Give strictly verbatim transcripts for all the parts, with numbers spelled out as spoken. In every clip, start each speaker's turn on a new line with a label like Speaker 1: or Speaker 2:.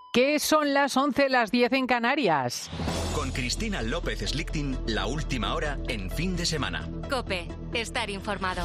Speaker 1: ¿Qué son las once, las diez en Canarias?
Speaker 2: Con Cristina López Slichting, la última hora en Fin de Semana.
Speaker 3: COPE, estar informado.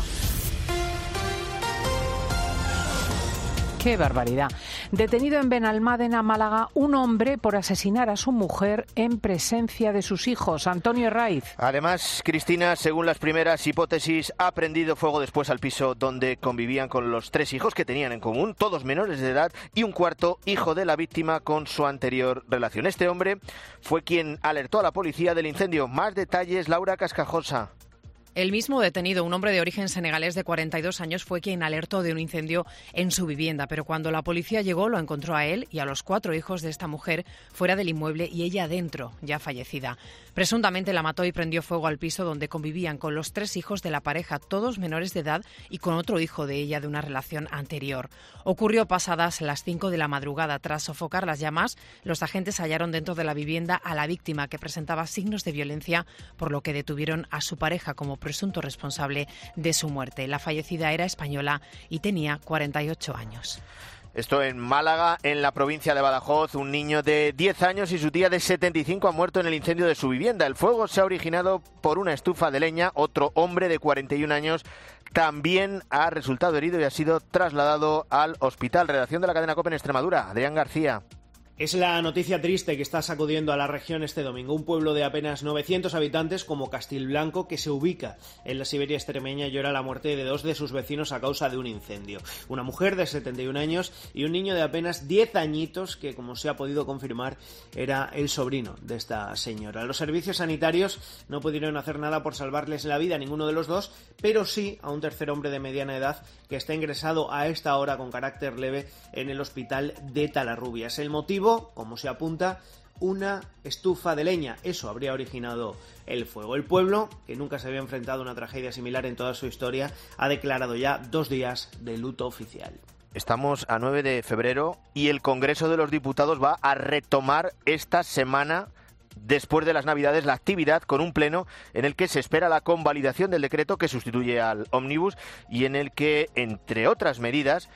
Speaker 1: ¡Qué barbaridad! Detenido en Benalmádena, Málaga, un hombre por asesinar a su mujer en presencia de sus hijos. Antonio Herraiz.
Speaker 4: Además, Cristina, según las primeras hipótesis, ha prendido fuego después al piso donde convivían con los tres hijos que tenían en común, todos menores de edad, y un cuarto hijo de la víctima con su anterior relación. Este hombre fue quien alertó a la policía del incendio. Más detalles, Laura Cascajosa.
Speaker 5: El mismo detenido, un hombre de origen senegalés de cuarenta y dos años, fue quien alertó de un incendio en su vivienda, pero cuando la policía llegó lo encontró a él y a los cuatro hijos de esta mujer fuera del inmueble y ella adentro, ya fallecida. Presuntamente la mató y prendió fuego al piso donde convivían con los tres hijos de la pareja, todos menores de edad, y con otro hijo de ella de una relación anterior. Ocurrió pasadas las cinco de la madrugada. Tras sofocar las llamas, los agentes hallaron dentro de la vivienda a la víctima, que presentaba signos de violencia, por lo que detuvieron a su pareja como presunto responsable de su muerte. La fallecida era española y tenía cuarenta y ocho años.
Speaker 4: Esto en Málaga, en la provincia de Badajoz. Un niño de diez años y su tía de setenta y cinco han muerto en el incendio de su vivienda. El fuego se ha originado por una estufa de leña. Otro hombre de cuarenta y un años también ha resultado herido y ha sido trasladado al hospital. Redacción de la cadena COPE en Extremadura. Adrián García.
Speaker 6: Es la noticia triste que está sacudiendo a la región este domingo. Un pueblo de apenas novecientos habitantes como Castilblanco, que se ubica en la Siberia extremeña, llora la muerte de dos de sus vecinos a causa de un incendio. Una mujer de setenta y un años y un niño de apenas diez añitos que, como se ha podido confirmar, era el sobrino de esta señora. Los servicios sanitarios no pudieron hacer nada por salvarles la vida a ninguno de los dos, pero sí a un tercer hombre de mediana edad que está ingresado a esta hora con carácter leve en el hospital de Talarrubias. El motivo, como se apunta, una estufa de leña. Eso habría originado el fuego. El pueblo, que nunca se había enfrentado a una tragedia similar en toda su historia, ha declarado ya dos días de luto oficial.
Speaker 4: Estamos a nueve de febrero y el Congreso de los Diputados va a retomar esta semana, después de las Navidades, la actividad con un pleno en el que se espera la convalidación del decreto que sustituye al ómnibus y en el que, entre otras medidas,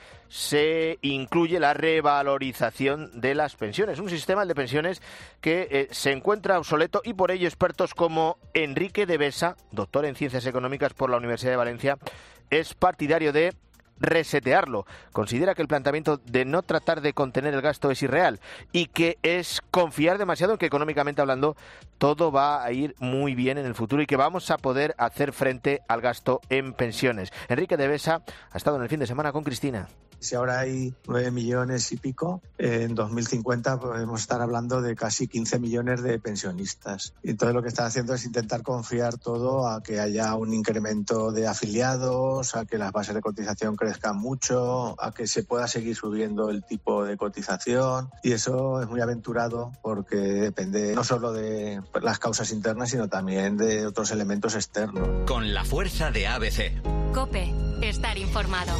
Speaker 4: se incluye la revalorización de las pensiones. Un sistema de pensiones que eh, se encuentra obsoleto y por ello expertos como Enrique de Besa, doctor en Ciencias Económicas por la Universidad de Valencia, es partidario de resetearlo. Considera que el planteamiento de no tratar de contener el gasto es irreal y que es confiar demasiado en que, económicamente hablando, todo va a ir muy bien en el futuro y que vamos a poder hacer frente al gasto en pensiones. Enrique de Besa ha estado en el fin de semana con Cristina.
Speaker 7: Si ahora hay nueve millones y pico, eh, en dos mil cincuenta podemos estar hablando de casi quince millones de pensionistas. Y entonces lo que están haciendo es intentar confiar todo a que haya un incremento de afiliados, a que las bases de cotización crezcan mucho, a que se pueda seguir subiendo el tipo de cotización. Y eso es muy aventurado porque depende no solo de las causas internas, sino también de otros elementos externos.
Speaker 2: Con la fuerza de A B C.
Speaker 3: COPE, estar informado.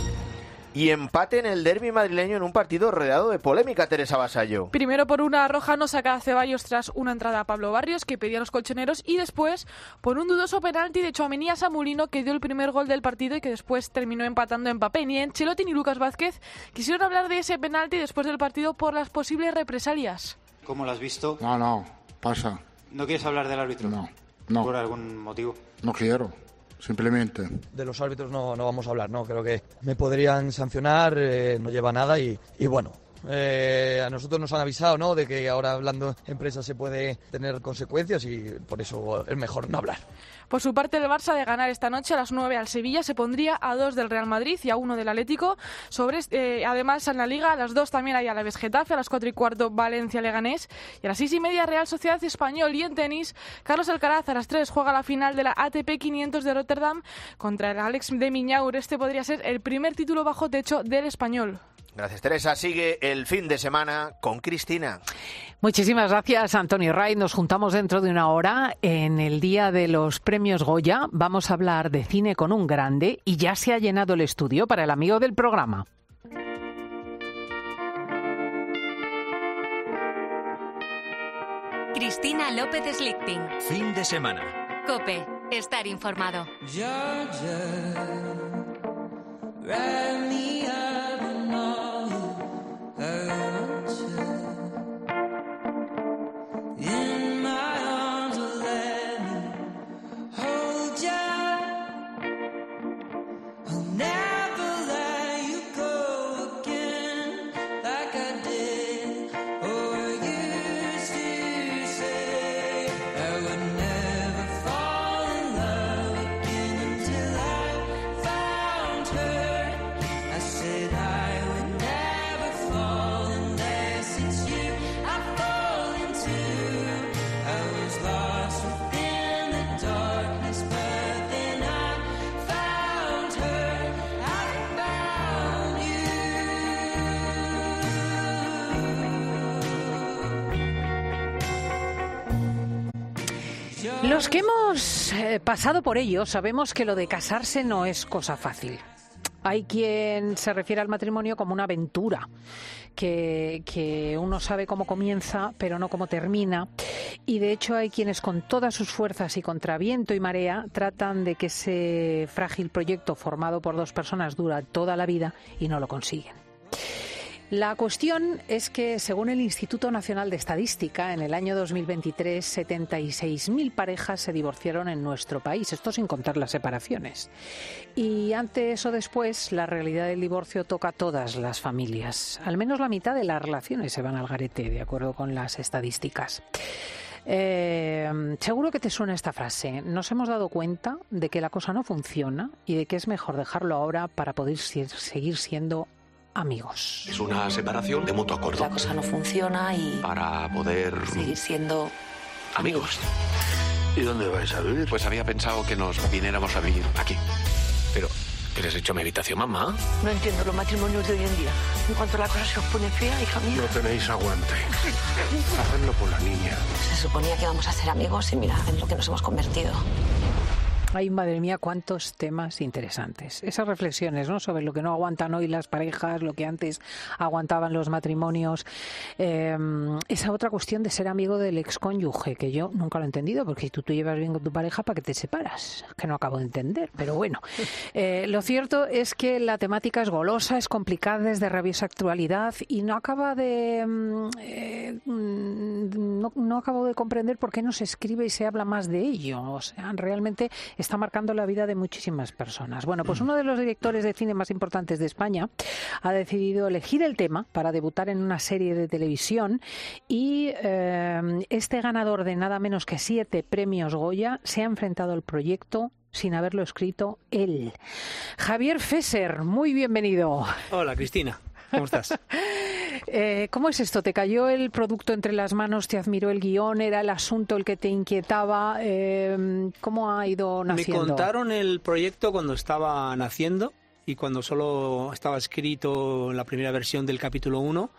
Speaker 4: Y empate en el derbi madrileño en un partido rodeado de polémica, Teresa Vasallo.
Speaker 8: Primero por una roja no sacada Ceballos tras una entrada a Pablo Barrios que pedían los colchoneros y después por un dudoso penalti de Tchouaméni a Samulino que dio el primer gol del partido y que después terminó empatando en Mbappé. Ni Ancelotti ni Lucas Vázquez quisieron hablar de ese penalti después del partido por las posibles represalias.
Speaker 9: ¿Cómo lo has visto?
Speaker 10: No, no, pasa.
Speaker 9: ¿No quieres hablar del árbitro?
Speaker 10: No, no.
Speaker 9: ¿Por algún motivo?
Speaker 10: No quiero. Simplemente.
Speaker 11: De los árbitros no, no vamos a hablar, ¿no? Creo que me podrían sancionar, eh, no lleva nada y, y bueno, eh, a nosotros nos han avisado, ¿no? De que ahora hablando en prensa se puede tener consecuencias y por eso es mejor no hablar.
Speaker 8: Por su parte, el Barça, de ganar esta noche a las nueve al Sevilla, se pondría a dos del Real Madrid y a uno del Atlético. Sobre, eh, además, en la Liga, a las dos también hay Alavés Getafe, a las cuatro y cuarto Valencia Leganés y a las seis y media Real Sociedad Español. Y en tenis, Carlos Alcaraz a las tres juega la final de la A T P quinientos de Rotterdam contra el Alex de Miñaur. Este podría ser el primer título bajo techo del español.
Speaker 4: Gracias, Teresa. Sigue el fin de semana con Cristina.
Speaker 1: Muchísimas gracias, Antonio Ray. Nos juntamos dentro de una hora en el día de los premios Goya. Vamos a hablar de cine con un grande y ya se ha llenado el estudio para el amigo del programa.
Speaker 3: Cristina López Slichting.
Speaker 2: Fin de semana.
Speaker 3: COPE, estar informado.
Speaker 1: Los que hemos eh, pasado por ello sabemos que lo de casarse no es cosa fácil. Hay quien se refiere al matrimonio como una aventura, que, que uno sabe cómo comienza, pero no cómo termina. Y de hecho hay quienes con todas sus fuerzas y contra viento y marea tratan de que ese frágil proyecto formado por dos personas dura toda la vida y no lo consiguen. La cuestión es que, según el Instituto Nacional de Estadística, en el año dos mil veintitrés, setenta y seis mil parejas se divorciaron en nuestro país, esto sin contar las separaciones. Y antes o después, la realidad del divorcio toca a todas las familias. Al menos la mitad de las relaciones se van al garete, de acuerdo con las estadísticas. Eh, seguro que te suena esta frase. Nos hemos dado cuenta de que la cosa no funciona y de que es mejor dejarlo ahora para poder seguir siendo amigos.
Speaker 12: Es una separación de mutuo acuerdo.
Speaker 13: La cosa no funciona y...
Speaker 12: Para poder...
Speaker 13: seguir siendo...
Speaker 12: amigos.
Speaker 14: ¿Y dónde vais a vivir?
Speaker 12: Pues había pensado que nos viniéramos a vivir aquí. Pero, ¿qué les he hecho a mi habitación, mamá?
Speaker 13: No entiendo los matrimonios de hoy en día. En cuanto la cosa se os pone fea, hija mía...
Speaker 14: No tenéis aguante. Hacedlo por la niña.
Speaker 13: Se suponía que íbamos a ser amigos y mira en lo que nos hemos convertido.
Speaker 1: Ay, madre mía, cuántos temas interesantes. Esas reflexiones, ¿no?, sobre lo que no aguantan hoy las parejas, lo que antes aguantaban los matrimonios. Eh, esa otra cuestión de ser amigo del excónyuge, que yo nunca lo he entendido, porque si tú te llevas bien con tu pareja, ¿para qué te separas? Que no acabo de entender, pero bueno. Eh, lo cierto es que la temática es golosa, es complicada, es de rabiosa actualidad y no acaba de... Eh, no, no acabo de comprender por qué no se escribe y se habla más de ello. O sea, realmente... está marcando la vida de muchísimas personas. Bueno, pues uno de los directores de cine más importantes de España ha decidido elegir el tema para debutar en una serie de televisión y eh, este ganador de nada menos que siete premios Goya se ha enfrentado al proyecto sin haberlo escrito él. Javier Fesser, muy bienvenido.
Speaker 15: Hola, Cristina. ¿Cómo estás?
Speaker 1: Eh, ¿Cómo es esto? ¿Te cayó el producto entre las manos? ¿Te admiró el guión? ¿Era el asunto el que te inquietaba? Eh, ¿Cómo ha ido naciendo?
Speaker 15: Me contaron el proyecto cuando estaba naciendo y cuando solo estaba escrito la primera versión del capítulo uno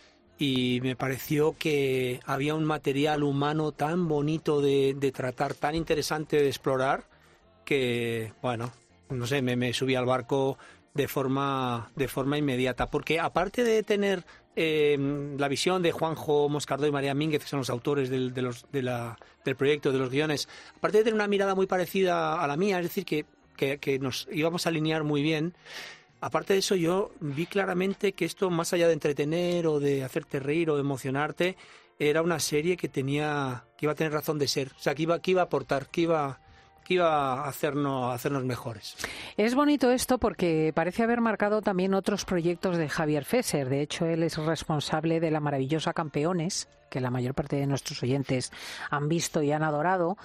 Speaker 15: y me pareció que había un material humano tan bonito de, de tratar, tan interesante de explorar que, bueno, no sé, me, me subí al barco de forma de forma inmediata, porque aparte de tener eh, la visión de Juanjo Moscardó y María Mínguez, que son los autores del, de los, de la, del proyecto, de los guiones, aparte de tener una mirada muy parecida a la mía, es decir, que, que, que nos íbamos a alinear muy bien, aparte de eso yo vi claramente que esto, más allá de entretener o de hacerte reír o de emocionarte, era una serie que tenía que iba a tener razón de ser, o sea, que iba, que iba a aportar, que iba... que iba a hacernos, a hacernos mejores.
Speaker 1: Es bonito esto porque parece haber marcado también otros proyectos de Javier Fesser. De hecho, él es responsable de la maravillosa Campeones, que la mayor parte de nuestros oyentes han visto y han adorado,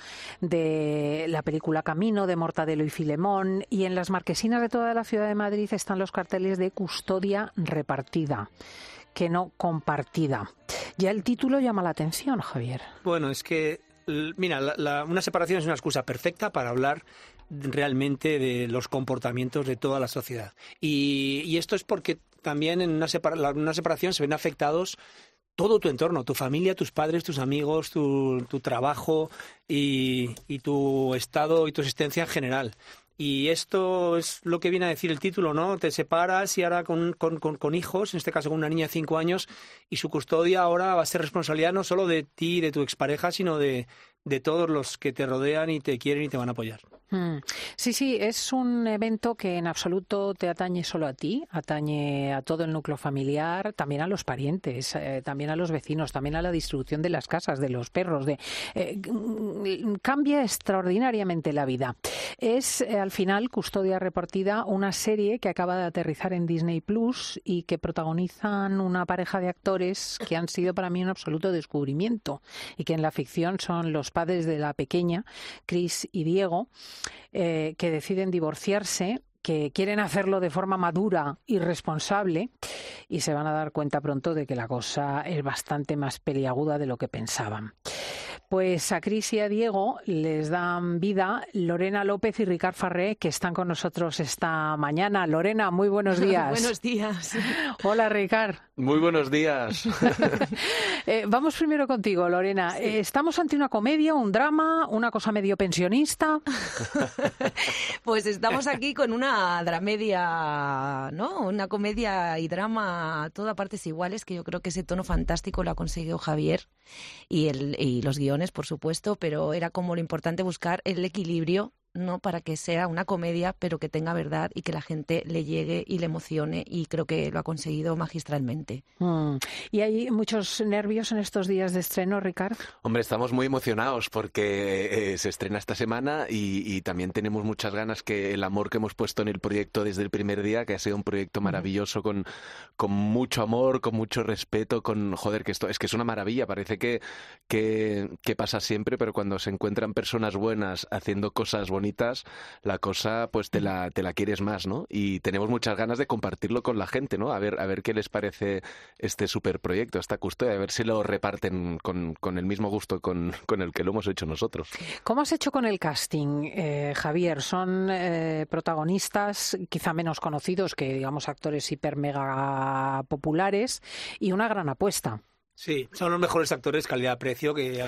Speaker 1: de la película Camino, de Mortadelo y Filemón, y en las marquesinas de toda la ciudad de Madrid están los carteles de Custodia repartida, que no compartida. Ya el título llama la atención, Javier.
Speaker 15: Bueno, es que mira, la, la, una separación es una excusa perfecta para hablar realmente de los comportamientos de toda la sociedad. Y, y esto es porque también en una, separa, una separación se ven afectados todo tu entorno, tu familia, tus padres, tus amigos, tu, tu trabajo y, y tu estado y tu existencia en general. Y esto es lo que viene a decir el título, ¿no? Te separas y ahora con, con, con, con hijos, en este caso con una niña de cinco años, y su custodia ahora va a ser responsabilidad no solo de ti y de tu expareja, sino de, de todos los que te rodean y te quieren y te van a apoyar.
Speaker 1: Mm. Sí, sí, es un evento que en absoluto te atañe solo a ti, atañe a todo el núcleo familiar, también a los parientes, eh, también a los vecinos, también a la distribución de las casas, de los perros, de eh, cambia extraordinariamente la vida. Es eh, al final Custodia repartida, una serie que acaba de aterrizar en Disney Plus y que protagonizan una pareja de actores que han sido para mí un absoluto descubrimiento y que en la ficción son los padres de la pequeña, Chris y Diego, eh, que deciden divorciarse, que quieren hacerlo de forma madura y responsable y se van a dar cuenta pronto de que la cosa es bastante más peliaguda de lo que pensaban. Pues a Cris y a Diego les dan vida Lorena López y Ricard Farré, que están con nosotros esta mañana. Lorena, muy buenos días.
Speaker 16: Buenos días.
Speaker 1: Hola, Ricard.
Speaker 12: Muy buenos días.
Speaker 1: eh, vamos primero contigo, Lorena. Sí. Eh, ¿Estamos ante una comedia, un drama, una cosa medio pensionista?
Speaker 16: Pues estamos aquí con una dramedia, ¿no? Una comedia y drama a todas partes iguales, que yo creo que ese tono fantástico lo ha conseguido Javier y, el, y los guiones, por supuesto, pero era como lo importante buscar el equilibrio, no para que sea una comedia, pero que tenga verdad y que la gente le llegue y le emocione, y creo que lo ha conseguido magistralmente.
Speaker 1: Mm. ¿Y hay muchos nervios en estos días de estreno, Ricard?
Speaker 12: Hombre, estamos muy emocionados porque eh, se estrena esta semana y, y también tenemos muchas ganas que el amor que hemos puesto en el proyecto desde el primer día, que ha sido un proyecto maravilloso, con, con mucho amor, con mucho respeto, con, joder, que esto es que es una maravilla, parece que, que, que pasa siempre, pero cuando se encuentran personas buenas haciendo cosas bonitas, bonitas, la cosa pues te la, te la quieres más, ¿no? Y tenemos muchas ganas de compartirlo con la gente, ¿no? A ver, a ver qué les parece este superproyecto, esta custodia, a ver si lo reparten con, con el mismo gusto con, con el que lo hemos hecho nosotros.
Speaker 1: ¿Cómo has hecho con el casting, eh, Javier? Son eh, protagonistas quizá menos conocidos que, digamos, actores hiper mega populares, y una gran apuesta.
Speaker 15: Sí, son los mejores actores calidad-precio que,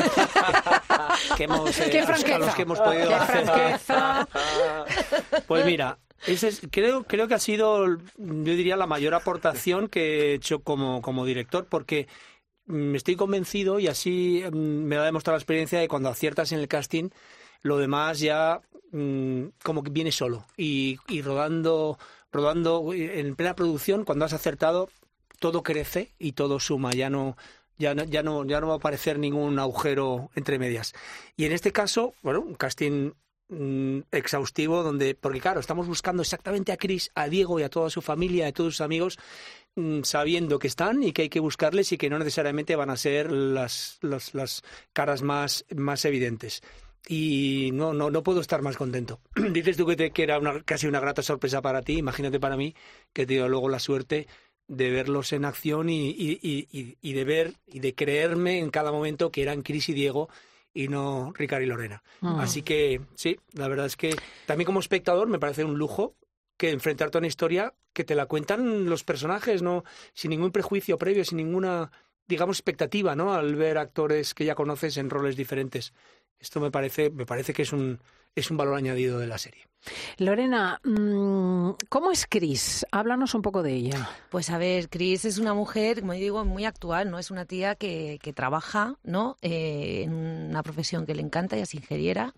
Speaker 15: que hemos, eh,
Speaker 1: ¡Qué franqueza!
Speaker 15: A los que hemos podido
Speaker 1: ¡Qué
Speaker 15: hacer.
Speaker 1: franqueza!
Speaker 15: Pues mira, ese es, creo, creo que ha sido, yo diría, la mayor aportación que he hecho como, como director, porque me estoy convencido, y así me lo ha demostrado la experiencia, de cuando aciertas en el casting, lo demás ya mmm, como que viene solo. Y, y rodando, rodando en plena producción, cuando has acertado, todo crece y todo suma, ya no, ya no, ya no, ya no va a aparecer ningún agujero entre medias. Y en este caso, bueno, un casting mmm, exhaustivo, donde, porque claro, estamos buscando exactamente a Cris, a Diego y a toda su familia, a todos sus amigos, mmm, sabiendo que están y que hay que buscarles y que no necesariamente van a ser las, las, las caras más, más evidentes. Y no, no, no puedo estar más contento. Dices tú que, te, que era una, casi una grata sorpresa para ti, imagínate para mí, que he tenido luego la suerte de verlos en acción y, y, y, y de ver y de creerme en cada momento que eran Cris y Diego y no Ricard y Lorena. Mm. Así que sí, la verdad es que también como espectador me parece un lujo que enfrentarte a una historia que te la cuentan los personajes, no, sin ningún prejuicio previo, sin ninguna, digamos, expectativa, ¿no? Al ver actores que ya conoces en roles diferentes. Esto me parece, me parece que es un, es un valor añadido de la serie.
Speaker 1: Lorena, ¿cómo es Cris? Háblanos un poco de ella.
Speaker 16: Pues a ver, Cris es una mujer, como digo, muy actual, ¿no? Es una tía que, que trabaja, ¿no? Eh, en una profesión que le encanta, ella es ingeniera.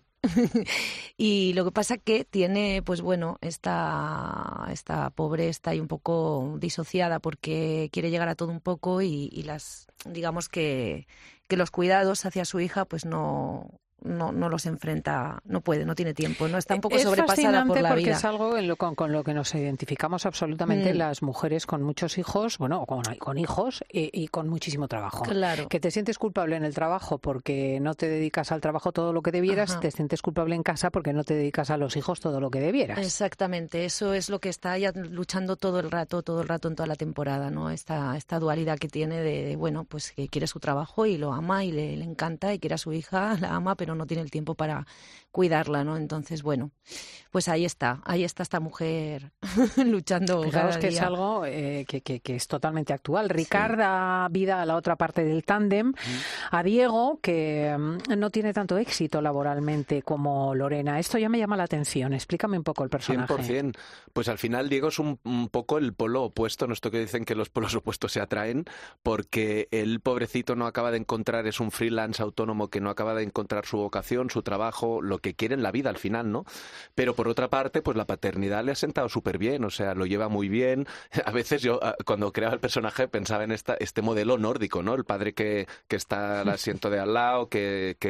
Speaker 16: Y lo que pasa que tiene, pues bueno, esta, esta pobre está ahí un poco disociada porque quiere llegar a todo un poco y, y las, digamos que, que los cuidados hacia su hija pues no... No, no los enfrenta, no puede, no tiene tiempo, no está un poco
Speaker 1: es
Speaker 16: sobrepasada por la
Speaker 1: porque
Speaker 16: vida.
Speaker 1: Es algo en lo, con, con lo que nos identificamos absolutamente mm. las mujeres con muchos hijos, bueno, con, con hijos y, y con muchísimo trabajo.
Speaker 16: Claro.
Speaker 1: Que te sientes culpable en el trabajo porque no te dedicas al trabajo todo lo que debieras, Ajá. te sientes culpable en casa porque no te dedicas a los hijos todo lo que debieras.
Speaker 16: Exactamente, eso es lo que está ella luchando todo el rato, todo el rato en toda la temporada, ¿no? Esta, esta dualidad que tiene de, de, bueno, pues que quiere su trabajo y lo ama y le, le encanta y quiere a su hija, la ama, pero no tiene el tiempo para cuidarla, ¿no? Entonces, bueno, pues ahí está, ahí está esta mujer luchando
Speaker 1: Fijaos
Speaker 16: cada
Speaker 1: que
Speaker 16: día.
Speaker 1: Es algo eh, que, que, que es totalmente actual. Ricard sí. da vida a la otra parte del tándem, mm. a Diego, que um, no tiene tanto éxito laboralmente como Lorena. Esto ya me llama la atención. Explícame un poco el personaje.
Speaker 12: cien por ciento. Pues al final Diego es un, un poco el polo opuesto, no esto que dicen que los polos opuestos se atraen, porque el pobrecito no acaba de encontrar, es un freelance autónomo que no acaba de encontrar su vocación, su trabajo, lo que quiere en la vida al final, ¿no? Pero por otra parte, pues la paternidad le ha sentado súper bien, o sea, lo lleva muy bien. A veces yo, cuando creaba el personaje, pensaba en esta, este modelo nórdico, ¿no? El padre que, que está al asiento de al lado, que, que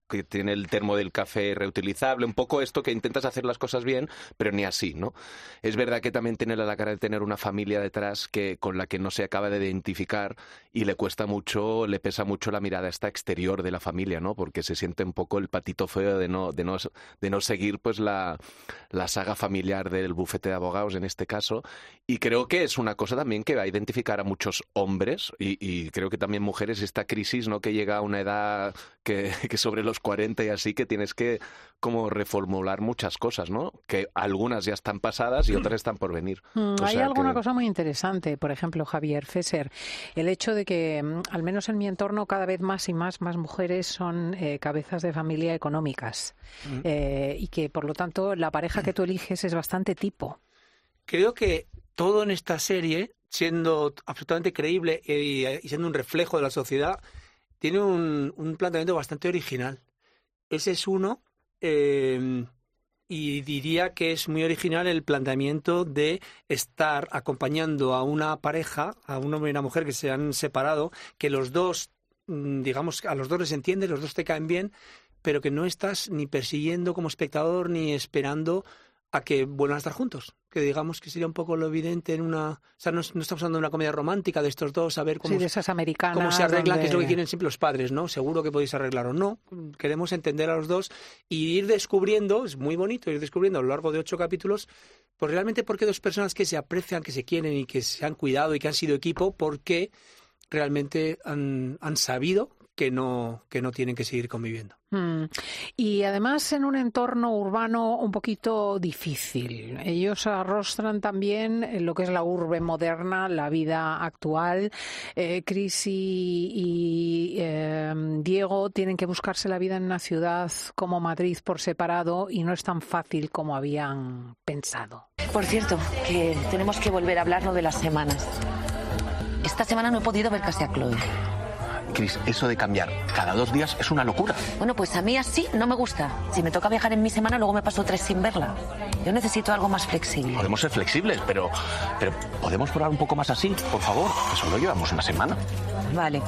Speaker 12: que tiene el termo del café reutilizable, un poco esto que intentas hacer las cosas bien, pero ni así, ¿no? Es verdad que también tiene la cara de tener una familia detrás que con la que no se acaba de identificar y le cuesta mucho, le pesa mucho la mirada esta exterior de la familia, ¿no? Porque se siente un poco el patito feo de no, de no, de no seguir pues la, la saga familiar del bufete de abogados en este caso, y creo que es una cosa también que va a identificar a muchos hombres y, y creo que también mujeres, esta crisis, ¿no? Que llega a una edad que, que sobre los cuarenta y así, que tienes que como reformular muchas cosas, ¿no? Que algunas ya están pasadas y otras están por venir.
Speaker 1: Mm,
Speaker 12: o
Speaker 1: hay
Speaker 12: sea
Speaker 1: alguna
Speaker 12: que...
Speaker 1: cosa muy interesante, por ejemplo, Javier Fesser, el hecho de que, al menos en mi entorno, cada vez más y más, más mujeres son eh, cabezas de familia económicas mm. eh, y que, por lo tanto, la pareja que tú eliges es bastante tipo.
Speaker 15: Creo que todo en esta serie, siendo absolutamente creíble y, y siendo un reflejo de la sociedad, tiene un, un planteamiento bastante original. Ese es uno, eh, y diría que es muy original el planteamiento de estar acompañando a una pareja, a un hombre y una mujer que se han separado, que los dos, digamos, a los dos les entiendes, los dos te caen bien, pero que no estás ni persiguiendo como espectador ni esperando a que vuelvan a estar juntos, que digamos que sería un poco lo evidente en una... O sea, no, no estamos hablando de una comedia romántica de estos dos, a ver cómo,
Speaker 1: sí, de esas americanas,
Speaker 15: cómo se arreglan,
Speaker 1: donde...
Speaker 15: que es lo que quieren siempre los padres, ¿no? Seguro que podéis arreglar o no. Queremos entender a los dos y ir descubriendo, es muy bonito ir descubriendo a lo largo de ocho capítulos, pues realmente por qué dos personas que se aprecian, que se quieren y que se han cuidado y que han sido equipo, por qué realmente han, han sabido que no, que no tienen que seguir conviviendo.
Speaker 1: Mm. Y además en un entorno urbano un poquito difícil. Ellos arrostran también lo que es la urbe moderna, la vida actual. Eh, Chris y, y eh, Diego tienen que buscarse la vida en una ciudad como Madrid por separado y no es tan fácil como habían pensado.
Speaker 17: Por cierto, que tenemos que volver a hablar lo de las semanas. Esta semana no he podido ver casi a Chloe.
Speaker 18: Cris, eso de cambiar cada dos días es una locura.
Speaker 17: Bueno, pues a mí así no me gusta. Si me toca viajar en mi semana, luego me paso tres sin verla. Yo necesito algo más flexible.
Speaker 18: Podemos ser flexibles, pero, pero ¿podemos probar un poco más así, por favor? Que solo llevamos una semana.
Speaker 17: Vale.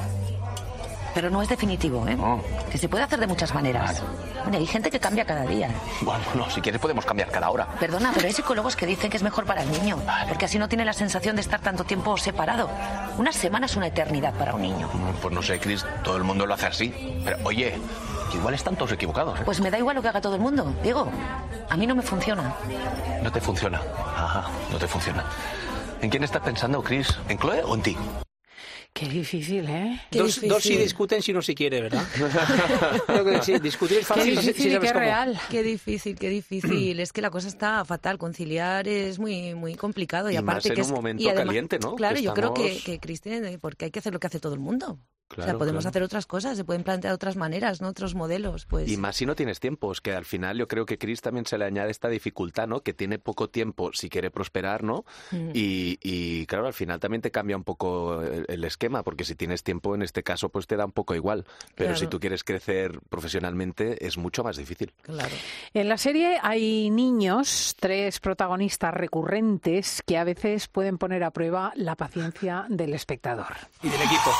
Speaker 17: Pero no es definitivo, ¿eh?
Speaker 18: No.
Speaker 17: Que se puede hacer de muchas maneras. Vale. Bueno, hay gente que cambia cada día.
Speaker 18: Bueno, no, si quieres podemos cambiar cada hora.
Speaker 17: Perdona, pero hay psicólogos que dicen que es mejor para el niño. Vale. Porque así no tiene la sensación de estar tanto tiempo separado. Una semana es una eternidad para un niño.
Speaker 18: Pues no sé, Chris, todo el mundo lo hace así. Pero, oye, igual están todos equivocados, ¿eh?
Speaker 17: Pues me da igual lo que haga todo el mundo. Diego, a mí no me funciona.
Speaker 18: No te funciona. Ajá, no te funciona. ¿En quién estás pensando, Chris? ¿En Chloe o en ti?
Speaker 1: Qué difícil, ¿eh? Qué
Speaker 15: dos,
Speaker 1: difícil.
Speaker 15: dos sí discuten si uno sí quiere, ¿verdad? Creo que sí, discutir es fácil.
Speaker 1: Qué difícil
Speaker 15: si
Speaker 1: y qué real.
Speaker 16: Qué difícil, qué difícil. Es que la cosa está fatal. Conciliar es muy muy complicado. Y,
Speaker 12: y
Speaker 16: aparte
Speaker 12: más
Speaker 16: que
Speaker 12: en
Speaker 16: es,
Speaker 12: un momento
Speaker 16: y además,
Speaker 12: caliente, ¿no?
Speaker 16: Claro,
Speaker 12: que
Speaker 16: yo
Speaker 12: estamos...
Speaker 16: creo que, que Cristian, porque hay que hacer lo que hace todo el mundo.
Speaker 12: Claro,
Speaker 16: o sea, podemos
Speaker 12: claro.
Speaker 16: hacer otras cosas, se pueden plantear otras maneras, ¿no? Otros modelos, pues.
Speaker 12: Y más si no tienes tiempo, es que al final yo creo que Chris también se le añade esta dificultad, ¿no? Que tiene poco tiempo si quiere prosperar, ¿no? Mm. Y, y claro, al final también te cambia un poco el, el esquema, porque si tienes tiempo, en este caso, pues te da un poco igual. Pero
Speaker 16: claro.
Speaker 12: si tú quieres crecer profesionalmente, es mucho más difícil.
Speaker 16: Claro.
Speaker 1: En la serie hay niños, tres protagonistas recurrentes, que a veces pueden poner a prueba la paciencia del espectador.
Speaker 15: Y del equipo.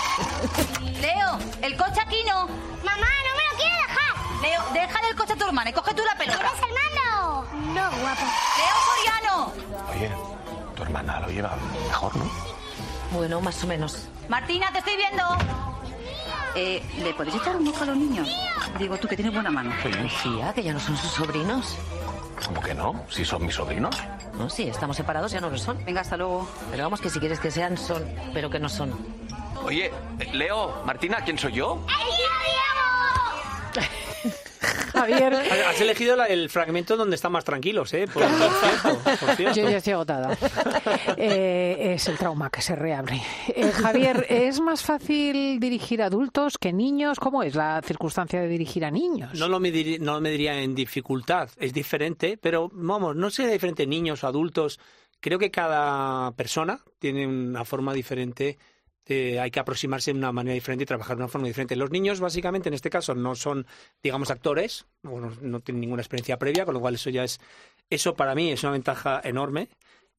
Speaker 19: Leo, el coche aquí no. Mamá, no me lo quiere dejar.
Speaker 17: Leo, déjale el coche a tu hermana y coge tú la pelota.
Speaker 19: ¿Quieres el mando? No, guapa.
Speaker 17: Leo Soriano.
Speaker 18: Oye, tu hermana lo lleva mejor, ¿no?
Speaker 17: Bueno, más o menos.
Speaker 19: Martina, te estoy viendo.
Speaker 20: Eh, ¿Le podéis echar un ojo a los niños? Digo, tú que tienes buena mano.
Speaker 17: Fía, que ya no son sus sobrinos.
Speaker 18: ¿Cómo que no? ¿Si son mis sobrinos?
Speaker 17: No, sí, estamos separados, ya no lo son.
Speaker 20: Venga, hasta luego.
Speaker 17: Pero vamos, que si quieres que sean, son, pero que no son.
Speaker 18: Oye, Leo, Martina, ¿quién soy yo?
Speaker 1: Javier.
Speaker 15: Has elegido la, el fragmento donde están más tranquilos, ¿eh? Por, por cierto, por cierto.
Speaker 1: Yo ya estoy agotada. Eh, es el trauma que se reabre. Eh, Javier, ¿es más fácil dirigir a adultos que niños? ¿Cómo es la circunstancia de dirigir a niños?
Speaker 15: No lo mediría, no lo mediría en dificultad, es diferente, pero vamos, no sé diferente niños o adultos. Creo que cada persona tiene una forma diferente. Eh, hay que aproximarse de una manera diferente y trabajar de una forma diferente. Los niños, básicamente, en este caso, no son, digamos, actores, bueno, no tienen ninguna experiencia previa, con lo cual eso ya es, eso para mí es una ventaja enorme.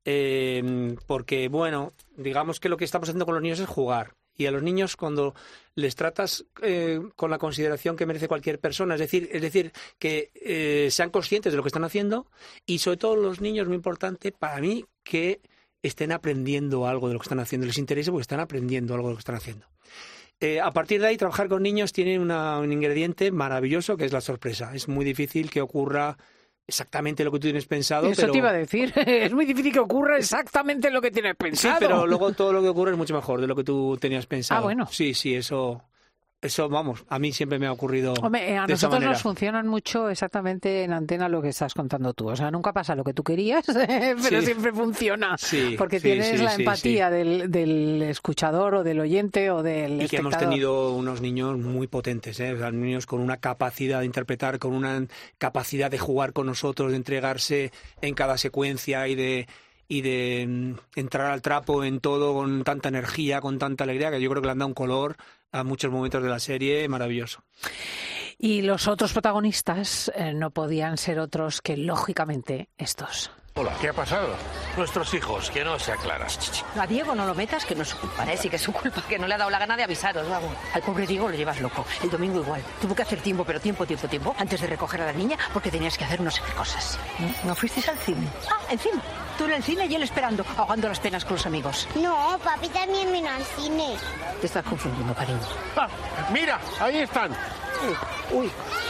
Speaker 15: eh, porque, bueno, digamos que lo que estamos haciendo con los niños es jugar. Y a los niños, cuando les tratas eh, con la consideración que merece cualquier persona, es decir, es decir que eh, sean conscientes de lo que están haciendo, y sobre todo los niños, muy importante para mí, que estén aprendiendo algo de lo que están haciendo, les interese porque están aprendiendo algo de lo que están haciendo. Eh, a partir de ahí, trabajar con niños tiene una, un ingrediente maravilloso que es la sorpresa. Es muy difícil que ocurra exactamente lo que tú tienes pensado.
Speaker 1: Eso
Speaker 15: pero...
Speaker 1: te iba a decir, es muy difícil que ocurra exactamente lo que tienes pensado.
Speaker 15: Sí, pero luego todo lo que ocurre es mucho mejor de lo que tú tenías pensado.
Speaker 1: Ah, bueno.
Speaker 15: Sí, sí, eso... Eso, vamos, a mí siempre me ha ocurrido
Speaker 1: Hombre, a
Speaker 15: de esa
Speaker 1: nosotros
Speaker 15: manera.
Speaker 1: nos funcionan mucho exactamente en antena lo que estás contando tú. O sea, nunca pasa lo que tú querías, pero
Speaker 15: Sí.
Speaker 1: siempre funciona.
Speaker 15: Sí,
Speaker 1: porque
Speaker 15: sí,
Speaker 1: tienes
Speaker 15: sí,
Speaker 1: la
Speaker 15: sí,
Speaker 1: empatía
Speaker 15: sí.
Speaker 1: Del, del escuchador o del oyente o del
Speaker 15: Y que
Speaker 1: espectador.
Speaker 15: hemos tenido unos niños muy potentes, ¿eh? O sea, niños con una capacidad de interpretar, con una capacidad de jugar con nosotros, de entregarse en cada secuencia y de... y de mm, entrar al trapo en todo con tanta energía, con tanta alegría, que yo creo que le han dado un color a muchos momentos de la serie maravilloso.
Speaker 1: Y los otros protagonistas eh, no podían ser otros que, lógicamente, estos.
Speaker 14: Hola, ¿qué ha pasado? Nuestros hijos, que no se aclaran.
Speaker 17: A Diego no lo metas, que no es su culpa. Eh, sí que es su culpa, que no le ha dado la gana de avisaros, vamos.
Speaker 13: Al pobre Diego lo llevas loco. El domingo igual. Tuvo que hacer tiempo, pero tiempo, tiempo, tiempo, antes de recoger a la niña, porque tenías que hacer no sé qué cosas. ¿No fuisteis al cine? Ah, encima. Tú en el cine y él esperando, ahogando las penas con los amigos.
Speaker 21: No, papi también vino al cine.
Speaker 13: Te estás confundiendo, cariño.
Speaker 14: Ah, mira, ahí están.
Speaker 13: Uy.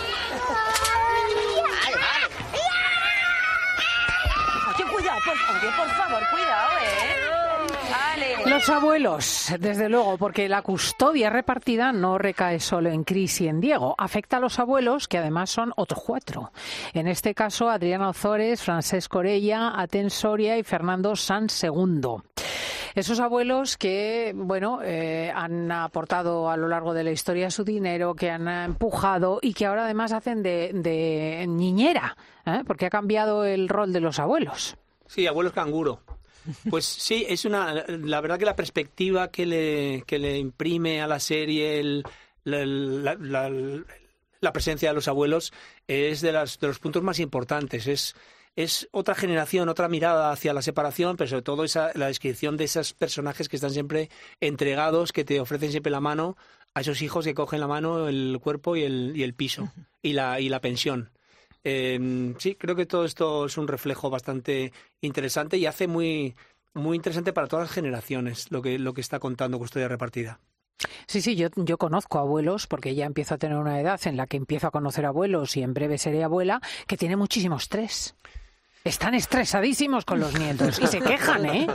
Speaker 13: Oye, cuidado, por, oye, por favor, cuidado, ¿eh? Vale.
Speaker 1: Los abuelos, desde luego, porque la custodia repartida no recae solo en Cris y en Diego. Afecta a los abuelos, que además son otros cuatro. En este caso, Adriana Ozores, Francesc Orella, Aten Soria y Fernando San Segundo. Esos abuelos que, bueno, eh, han aportado a lo largo de la historia su dinero, que han empujado y que ahora además hacen de, de niñera, ¿eh? Porque ha cambiado el rol de los abuelos.
Speaker 15: Sí, abuelos canguro. Pues sí, es una, la verdad que la perspectiva que le, que le imprime a la serie el, la, la, la, la presencia de los abuelos es de, las, de los puntos más importantes. Es, es otra generación, otra mirada hacia la separación, pero sobre todo esa, la descripción de esos personajes que están siempre entregados, que te ofrecen siempre la mano a esos hijos que cogen la mano, el cuerpo y el, y el piso y la, y la pensión. Eh, sí, creo que todo esto es un reflejo bastante interesante y hace muy, muy interesante para todas las generaciones lo que, lo que está contando Custodia Repartida.
Speaker 1: Sí, sí, yo, yo conozco abuelos, porque ya empiezo a tener una edad en la que empiezo a conocer abuelos y en breve seré abuela, que tiene muchísimo estrés. Están estresadísimos con los nietos y se quejan, ¿eh?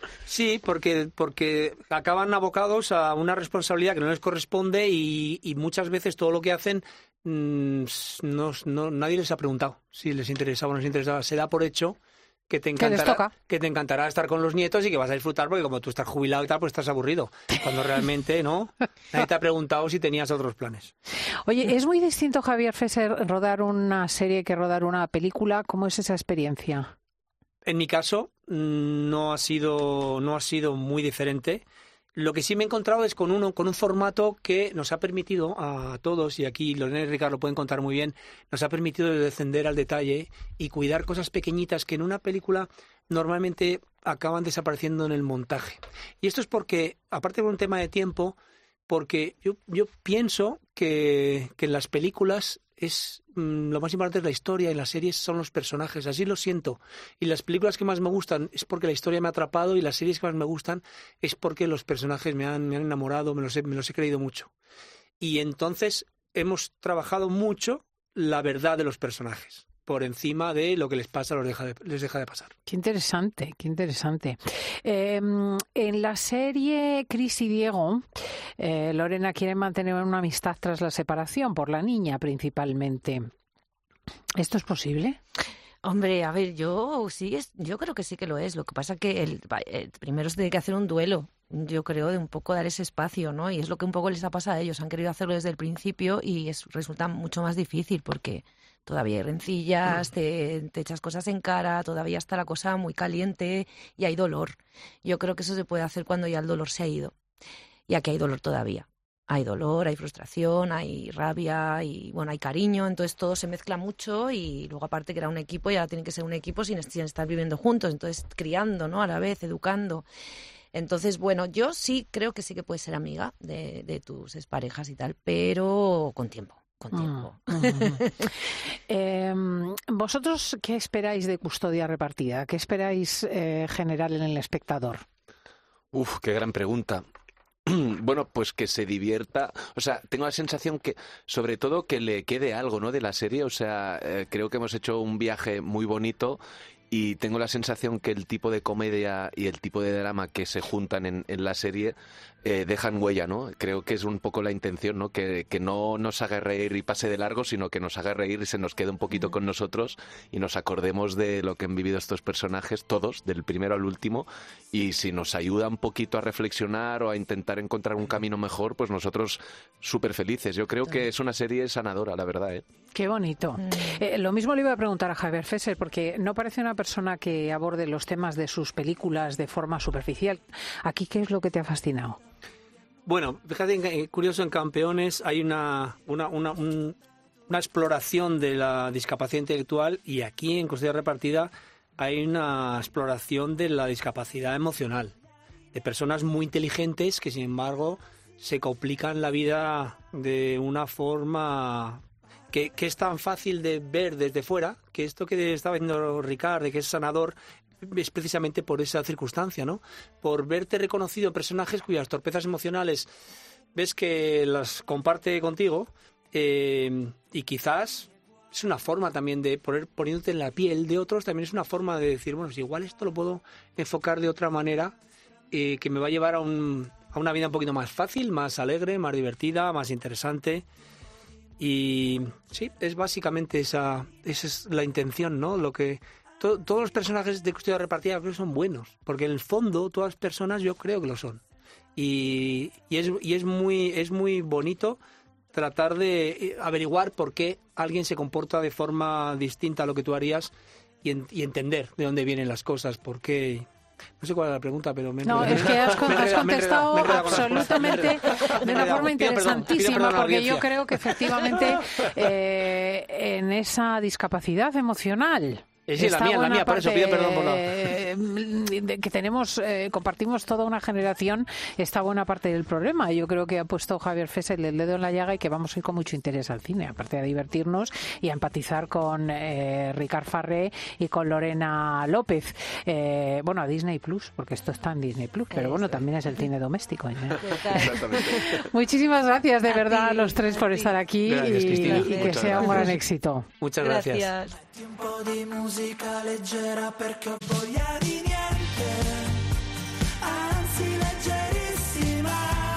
Speaker 15: Sí, porque, porque acaban abocados a una responsabilidad que no les corresponde y, y muchas veces todo lo que hacen mmm, no, no, nadie les ha preguntado si les interesaba o no les interesaba. Se da por hecho que te encantará, que te encantará estar con los nietos y que vas a disfrutar porque como tú estás jubilado y tal, pues estás aburrido. Cuando realmente, ¿no? Nadie te ha preguntado si tenías otros planes.
Speaker 1: Oye, ¿es muy distinto, Javier Fesser, rodar una serie que rodar una película? ¿Cómo es esa experiencia?
Speaker 15: En mi caso, no ha sido, no ha sido muy diferente. Lo que sí me he encontrado es con uno, con un formato que nos ha permitido a todos, y aquí Lorena y Ricardo lo pueden contar muy bien, nos ha permitido descender al detalle y cuidar cosas pequeñitas que en una película normalmente acaban desapareciendo en el montaje. Y esto es porque, aparte de un tema de tiempo, porque yo, yo pienso que, que en las películas es mmm, lo más importante es la historia y las series son los personajes, así lo siento. Y las películas que más me gustan es porque la historia me ha atrapado y las series que más me gustan es porque los personajes me han, me han enamorado, me los, he, me los he creído mucho. Y entonces hemos trabajado mucho la verdad de los personajes por encima de lo que les pasa, los deja de, les deja de pasar.
Speaker 1: Qué interesante, qué interesante. Eh, en la serie Cris y Diego, eh, Lorena quiere mantener una amistad tras la separación, por la niña principalmente. ¿Esto es posible?
Speaker 16: Hombre, a ver, yo sí, es, yo creo que sí que lo es. Lo que pasa que el, el primero se tiene que hacer un duelo, yo creo, de un poco dar ese espacio, ¿no? Y es lo que un poco les ha pasado a ellos. Han querido hacerlo desde el principio y es, resulta mucho más difícil porque todavía hay rencillas, te, te echas cosas en cara, todavía está la cosa muy caliente y hay dolor. Yo creo que eso se puede hacer cuando ya el dolor se ha ido y aquí hay dolor todavía. hay dolor, hay frustración, hay rabia, y bueno, hay cariño, entonces todo se mezcla mucho y luego aparte que era un equipo y ahora tiene que ser un equipo sin, sin estar viviendo juntos, entonces criando, ¿no? A la vez, educando. Entonces, bueno, yo sí creo que sí que puedes ser amiga de, de tus exparejas y tal, pero con tiempo. Con tiempo.
Speaker 1: Mm, mm. eh, ¿Vosotros qué esperáis de Custodia Repartida? ¿Qué esperáis eh, generar en el espectador?
Speaker 12: Uf, qué gran pregunta. Bueno, pues que se divierta. O sea, tengo la sensación que, sobre todo, que le quede algo, ¿no?, de la serie. O sea, eh, creo que hemos hecho un viaje muy bonito. Y tengo la sensación que el tipo de comedia y el tipo de drama que se juntan en, en la serie eh, dejan huella, ¿no? Creo que es un poco la intención, ¿no? Que, que no nos haga reír y pase de largo, sino que nos haga reír y se nos quede un poquito con nosotros y nos acordemos de lo que han vivido estos personajes, todos, del primero al último, y si nos ayuda un poquito a reflexionar o a intentar encontrar un camino mejor, pues nosotros súper felices. Yo creo que es una serie sanadora, la verdad, ¿eh?
Speaker 1: Qué bonito. Mm. Eh, lo mismo le iba a preguntar a Javier Fesser, porque no parece una persona que aborde los temas de sus películas de forma superficial. ¿Aquí qué es lo que te ha fascinado?
Speaker 15: Bueno, fíjate, curioso, en Campeones hay una, una, una, un, una exploración de la discapacidad intelectual, y aquí en Custodia Repartida hay una exploración de la discapacidad emocional, de personas muy inteligentes que, sin embargo, se complican la vida de una forma que, que es tan fácil de ver desde fuera, que esto que estaba diciendo Ricard, de que es sanador, es precisamente por esa circunstancia, ¿no? Por verte reconocido en personajes cuyas torpezas emocionales ves que las comparte contigo, eh, y quizás es una forma también de poner, poniéndote en la piel de otros, también es una forma de decir, bueno, si igual esto lo puedo enfocar de otra manera, eh, que me va a llevar a, un, a una vida un poquito más fácil, más alegre, más divertida, más interesante. Y sí, es básicamente esa, esa es la intención, ¿no? Lo que to, todos los personajes de Custodia Repartida creo que son buenos, porque en el fondo todas las personas yo creo que lo son. Y, y es y es muy es muy bonito tratar de averiguar por qué alguien se comporta de forma distinta a lo que tú harías y, en, y entender de dónde vienen las cosas, por qué. No sé cuál es la pregunta, pero me
Speaker 1: No, es que has, con, has contestado absolutamente de una forma interesantísima, porque yo creo que efectivamente eh, en esa discapacidad emocional
Speaker 15: Sí, la mía, la mía, por eso pido perdón por la...
Speaker 1: que tenemos, eh, compartimos toda una generación, está buena parte del problema. Yo creo que ha puesto Javier Fesser el dedo en la llaga y que vamos a ir con mucho interés al cine, aparte de divertirnos y a empatizar con eh, Ricard Farré y con Lorena López. Eh, bueno, a Disney Plus, porque esto está en Disney Plus, pero bueno, también es el cine doméstico. ¿eh? Muchísimas gracias, de verdad, a los tres por estar aquí. Gracias, y, y que Muchas sea gracias. Un gran éxito.
Speaker 15: Muchas gracias. gracias.
Speaker 5: Tiempo di musica leggera perché ho voglia di niente, anzi leggerissima,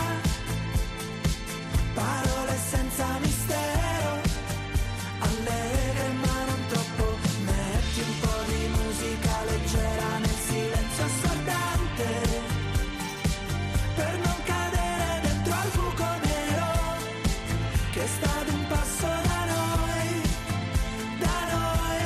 Speaker 5: parole senza mistero, allegre ma non troppo, metti un po' di musica leggera nel silenzio assordante, per non cadere dentro al buco nero, che sta ad un passo da noi, da noi.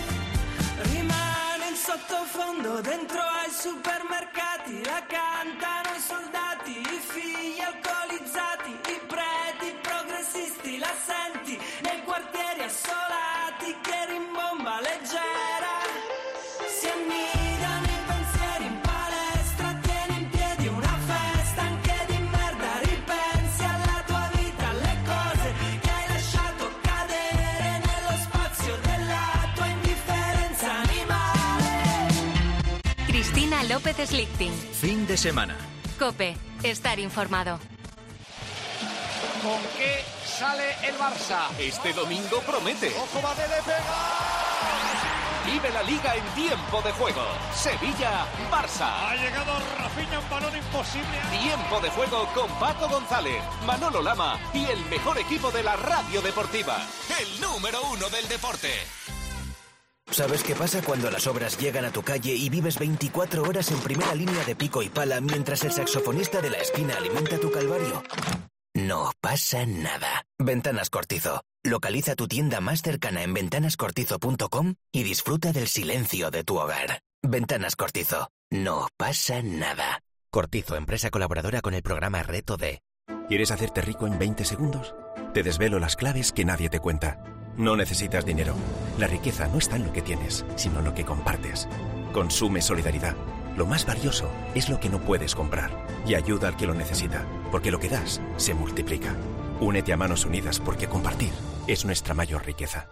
Speaker 5: Sottofondo dentro ai supermercati la cantano i soldati, i figli alcolizzati, i preti progressisti, la senti nei quartieri assolati che rimbomba leggera, si annidano i pensieri in palestra, tieni in piedi una festa anche di merda, ripensi alla tua vita, alle cose che hai lasciato cadere nello spazio della tua indifferenza animale.
Speaker 3: Cristina López Slichting.
Speaker 2: Fin de semana.
Speaker 3: COPE. Estar informado.
Speaker 22: ¿Con qué sale el Barça?
Speaker 23: Este domingo promete.
Speaker 22: ¡Ojo, va de pegar!
Speaker 23: Vive la Liga en tiempo de juego. Sevilla-Barça.
Speaker 22: Ha llegado Rafinha, un balón imposible.
Speaker 23: Tiempo de juego con Paco González, Manolo Lama y el mejor equipo de la radio deportiva. El número uno del deporte.
Speaker 24: ¿Sabes qué pasa cuando las obras llegan a tu calle y vives veinticuatro horas en primera línea de pico y pala mientras el saxofonista de la esquina alimenta tu calvario? No pasa nada. Ventanas Cortizo. Localiza tu tienda más cercana en ventanas cortizo punto com y disfruta del silencio de tu hogar. Ventanas Cortizo. No pasa nada. Cortizo, empresa colaboradora con el programa Reto D.
Speaker 6: ¿Quieres hacerte rico en veinte segundos? Te desvelo las claves que nadie te cuenta. No necesitas dinero. La riqueza no está en lo que tienes, sino en lo que compartes. Consume solidaridad. Lo más valioso es lo que no puedes comprar. Y ayuda al que lo necesita, porque lo que das se multiplica. Únete a Manos Unidas porque compartir es nuestra mayor riqueza.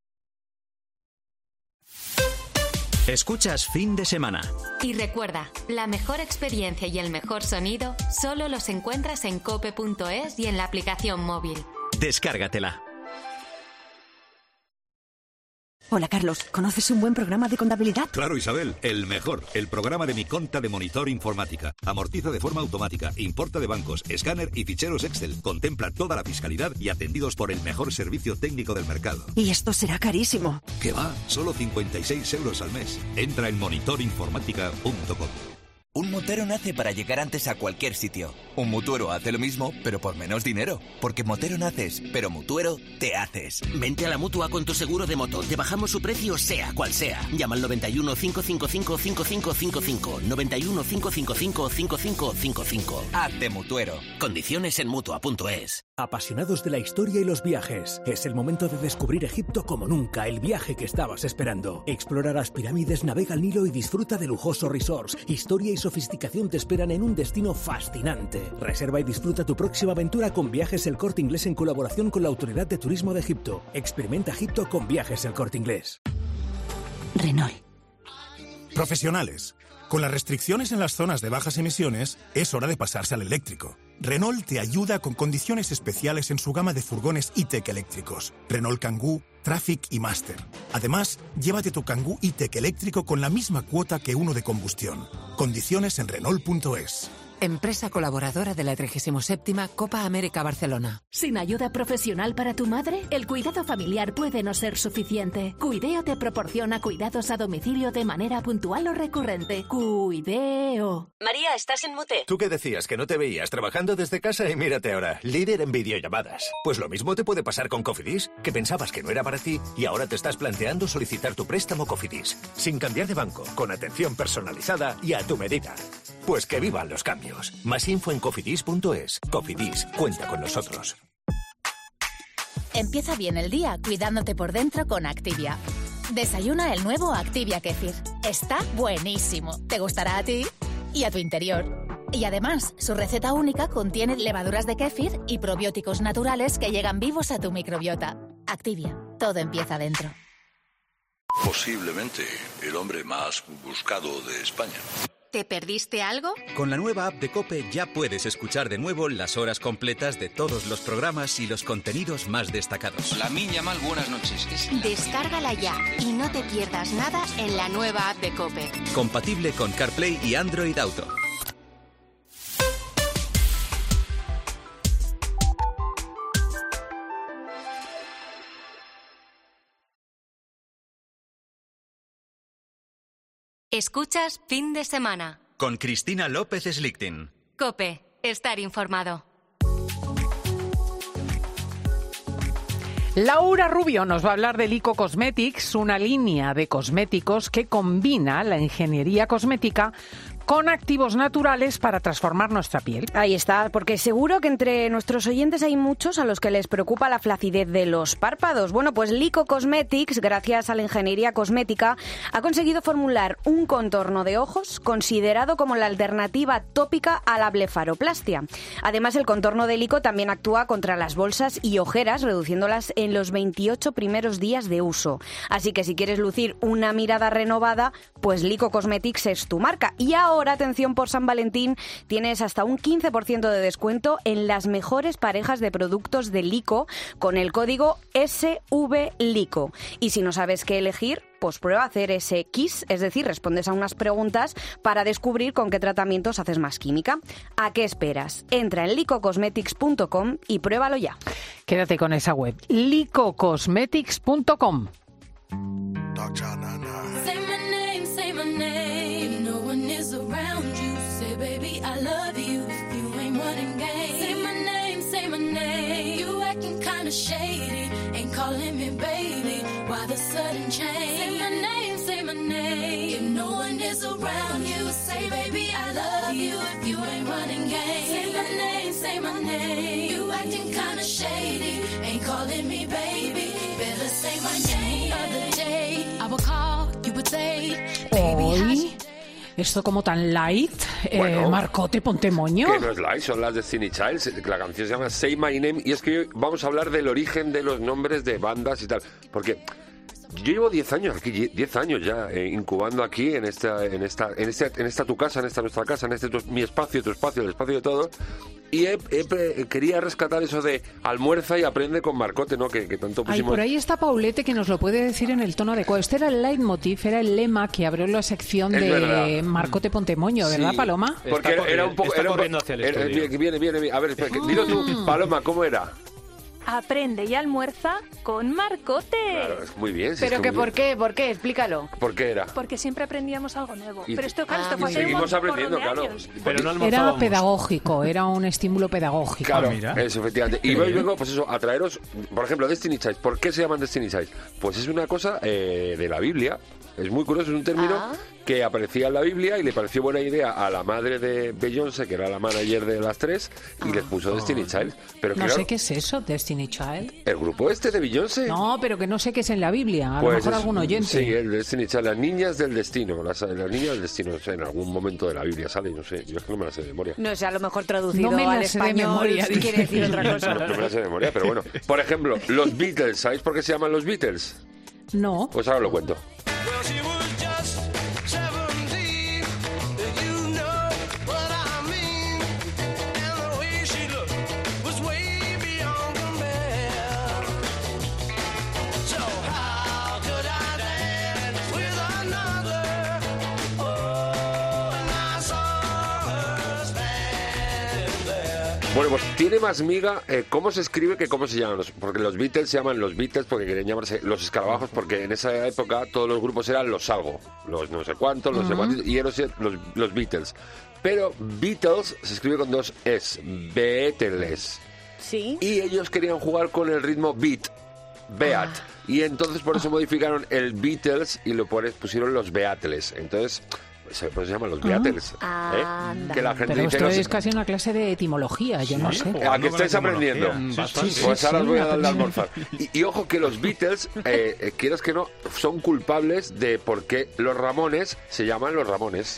Speaker 2: Escuchas Fin de Semana.
Speaker 3: Y recuerda, la mejor experiencia y el mejor sonido solo los encuentras en cope punto es y en la aplicación móvil.
Speaker 2: Descárgatela.
Speaker 7: Hola, Carlos. ¿Conoces un buen programa de contabilidad?
Speaker 9: Claro, Isabel. El mejor. El programa de Mi Conta de Monitor Informática. Amortiza de forma automática, importa de bancos, escáner y ficheros Excel. Contempla toda la fiscalidad y atendidos por el mejor servicio técnico del mercado.
Speaker 7: Y esto será carísimo.
Speaker 9: ¿Qué va? Solo cincuenta y seis euros al mes. Entra en monitor informática punto com.
Speaker 10: Un motero nace para llegar antes a cualquier sitio. Un mutuero hace lo mismo, pero por menos dinero. Porque motero naces, pero mutuero te haces.
Speaker 25: Vente a la Mutua con tu seguro de moto. Te bajamos su precio sea cual sea. Llama al noventa y uno, cinco cinco cinco, cinco cinco cinco cinco. noventa y uno, cinco cinco cinco, cinco cinco cinco cinco.
Speaker 10: Hazte mutuero.
Speaker 25: Condiciones en mutua punto es.
Speaker 26: Apasionados de la historia y los viajes, es el momento de descubrir Egipto como nunca, el viaje que estabas esperando. Explora las pirámides, navega el Nilo y disfruta de lujosos resorts. Historia y sofisticación te esperan en un destino fascinante. Reserva y disfruta tu próxima aventura con Viajes El Corte Inglés en colaboración con la Autoridad de Turismo de Egipto. Experimenta Egipto con Viajes El Corte Inglés.
Speaker 7: Renault.
Speaker 27: Profesionales. Con las restricciones en las zonas de bajas emisiones, es hora de pasarse al eléctrico. Renault te ayuda con condiciones especiales en su gama de furgones E-Tech eléctricos. Renault Kangoo, Traffic y Master. Además, llévate tu Kangoo E-Tech eléctrico con la misma cuota que uno de combustión. Condiciones en Renault punto es.
Speaker 28: Empresa colaboradora de la trigésima séptima Copa América Barcelona.
Speaker 29: ¿Sin ayuda profesional para tu madre? El cuidado familiar puede no ser suficiente. Cuideo te proporciona cuidados a domicilio de manera puntual o recurrente. Cuideo.
Speaker 30: María, estás en mute.
Speaker 31: ¿Tú qué decías? Que no te veías trabajando desde casa y mírate ahora, líder en videollamadas. Pues lo mismo te puede pasar con Cofidis, que pensabas que no era para ti y ahora te estás planteando solicitar tu préstamo Cofidis. Sin cambiar de banco, con atención personalizada y a tu medida. Pues que vivan los cambios. Más info en cofidis punto es. Cofidis, cuenta con nosotros.
Speaker 29: Empieza bien el día cuidándote por dentro con Activia. Desayuna el nuevo Activia Kefir. Está buenísimo. Te gustará a ti y a tu interior. Y además, su receta única contiene levaduras de kéfir y probióticos naturales que llegan vivos a tu microbiota. Activia. Todo empieza dentro.
Speaker 32: Posiblemente el hombre más buscado de España.
Speaker 3: ¿Te perdiste algo?
Speaker 2: Con la nueva app de COPE ya puedes escuchar de nuevo las horas completas de todos los programas y los contenidos más destacados.
Speaker 33: La Miña Mal, buenas noches.
Speaker 3: Descárgala ya y no te pierdas nada en la nueva app de COPE.
Speaker 2: Compatible con CarPlay y Android Auto.
Speaker 3: Escuchas Fin de Semana.
Speaker 2: Con Cristina López Slichting.
Speaker 3: COPE. Estar informado.
Speaker 1: Laura Rubio nos va a hablar de Lico Cosmetics, una línea de cosméticos que combina la ingeniería cosmética con activos naturales para transformar nuestra piel.
Speaker 34: Ahí está, porque seguro que entre nuestros oyentes hay muchos a los que les preocupa la flacidez de los párpados. Bueno, pues Lico Cosmetics, gracias a la ingeniería cosmética, ha conseguido formular un contorno de ojos considerado como la alternativa tópica a la blefaroplastia. Además, el contorno de Lico también actúa contra las bolsas y ojeras, reduciéndolas en los veintiocho primeros días de uso. Así que si quieres lucir una mirada renovada, pues Lico Cosmetics es tu marca. Y ahora Ahora, atención, por San Valentín tienes hasta un quince por ciento de descuento en las mejores parejas de productos de Lico con el código S V Lico. Y si no sabes qué elegir, pues prueba a hacer ese Kiss, es decir, respondes a unas preguntas para descubrir con qué tratamientos haces más química. ¿A qué esperas? Entra en lico cosmetics punto com y pruébalo ya.
Speaker 1: Quédate con esa web, lico cosmetics punto com.
Speaker 5: Around you, say baby I love you. If you ain't running game, say my name, say my name. You acting kinda shady, ain't calling me baby. Why the sudden change? Say my name, say my name. If no one is around you, say baby I love you. If you ain't running game, say my name, say say my name. You acting kinda shady, ain't calling me baby. Better say my name. The other day, I would call, you would say,
Speaker 1: Hoy, esto como tan light, bueno, eh, Marcote, ponte moño.
Speaker 4: Que no es light, son las Destiny Child. La canción se llama Say My Name y es que hoy vamos a hablar del origen de los nombres de bandas y tal. Porque yo llevo diez años aquí, diez años ya eh, incubando aquí en esta, en esta, en esta, en esta tu casa, en esta nuestra casa, en este tu, mi espacio, tu espacio, el espacio de todos. Y he, he, quería rescatar eso de almuerza y aprende con Marcote, ¿no? Que, que tanto pusimos.
Speaker 1: Ay, por ahí está Paulete que nos lo puede decir en el tono adecuado. Este era el leitmotiv, era el lema que abrió la sección
Speaker 4: es
Speaker 1: de
Speaker 4: verdad.
Speaker 1: Marcote Pontemoño, ¿verdad, sí. Paloma?
Speaker 4: Porque era, era un poco...
Speaker 8: Está
Speaker 4: era un,
Speaker 8: corriendo hacia el
Speaker 4: era,
Speaker 8: estudio.
Speaker 4: Viene, viene, viene. A ver, espera, mm. dilo tú, Paloma, ¿cómo era?
Speaker 11: Aprende y almuerza con Marcote.
Speaker 4: Claro, es muy bien. Sí,
Speaker 34: ¿Pero que por
Speaker 4: bien.
Speaker 34: qué? ¿Por qué? Explícalo.
Speaker 4: ¿Por qué era?
Speaker 11: Porque siempre aprendíamos algo nuevo.
Speaker 4: Y,
Speaker 11: Pero esto, claro,
Speaker 4: ah,
Speaker 11: esto fue hace
Speaker 4: seguimos
Speaker 11: un
Speaker 4: aprendiendo, claro.
Speaker 11: Años.
Speaker 8: Pero no
Speaker 1: era pedagógico, era un estímulo pedagógico.
Speaker 4: Claro,
Speaker 1: Mira.
Speaker 4: Eso, efectivamente. Y hoy vengo, pues eso, a traeros, por ejemplo, Destiny Child. ¿Por qué se llaman Destiny Child? Pues es una cosa eh, de la Biblia. Es muy curioso, es un término ah. que aparecía en la Biblia y le pareció buena idea a la madre de Beyoncé, que era la manager de las tres, y ah. les puso oh. Destiny Child. Pero
Speaker 1: no
Speaker 4: claro,
Speaker 1: sé qué es eso, Destiny Child.
Speaker 4: ¿El grupo este de Beyoncé?
Speaker 1: No, pero que no sé qué es en la Biblia. A
Speaker 4: pues
Speaker 1: lo mejor
Speaker 4: es,
Speaker 1: algún oyente.
Speaker 4: Sí, el Destiny Child, las niñas del destino. Las, las niñas del destino, no sé, en algún momento de la Biblia sale, no sé. Yo es que no me la sé de memoria.
Speaker 34: No sé, a lo mejor traducido
Speaker 1: no me
Speaker 34: al
Speaker 1: la sé de
Speaker 34: español
Speaker 1: memoria,
Speaker 34: quiere decir otra cosa.
Speaker 4: No, no me la sé de memoria, pero bueno. Por ejemplo, los Beatles. ¿Sabéis por qué se llaman los Beatles?
Speaker 1: No.
Speaker 4: Pues ahora lo cuento. Bueno, pues tiene más miga eh, cómo se escribe que cómo se llaman. Los, porque los Beatles se llaman los Beatles porque querían llamarse los escarabajos, porque en esa época todos los grupos eran los algo, los no sé cuántos, los uh-huh. no sé cuántos, y eran los, los Beatles. Pero Beatles se escribe con dos es, Beatles.
Speaker 34: Sí.
Speaker 4: Y ellos querían jugar con el ritmo beat, beat. Ah. Y entonces por eso modificaron el Beatles y lo pusieron los Beatles. Entonces... Pues se llaman los Beatles.
Speaker 34: Ah,
Speaker 4: ¿eh? Que la gente
Speaker 1: pero
Speaker 4: dice,
Speaker 1: esto
Speaker 4: no
Speaker 1: es
Speaker 4: sé...
Speaker 1: casi una clase de etimología, yo
Speaker 4: sí,
Speaker 1: no sé.
Speaker 4: ¿A que estáis aprendiendo?
Speaker 8: Sí, sí,
Speaker 4: pues
Speaker 1: sí,
Speaker 4: ahora
Speaker 1: sí,
Speaker 4: os voy a
Speaker 1: sí,
Speaker 4: dar de almorzar. Y, y ojo que los Beatles, eh, eh, quieras que no, son culpables de por qué los Ramones se llaman los Ramones.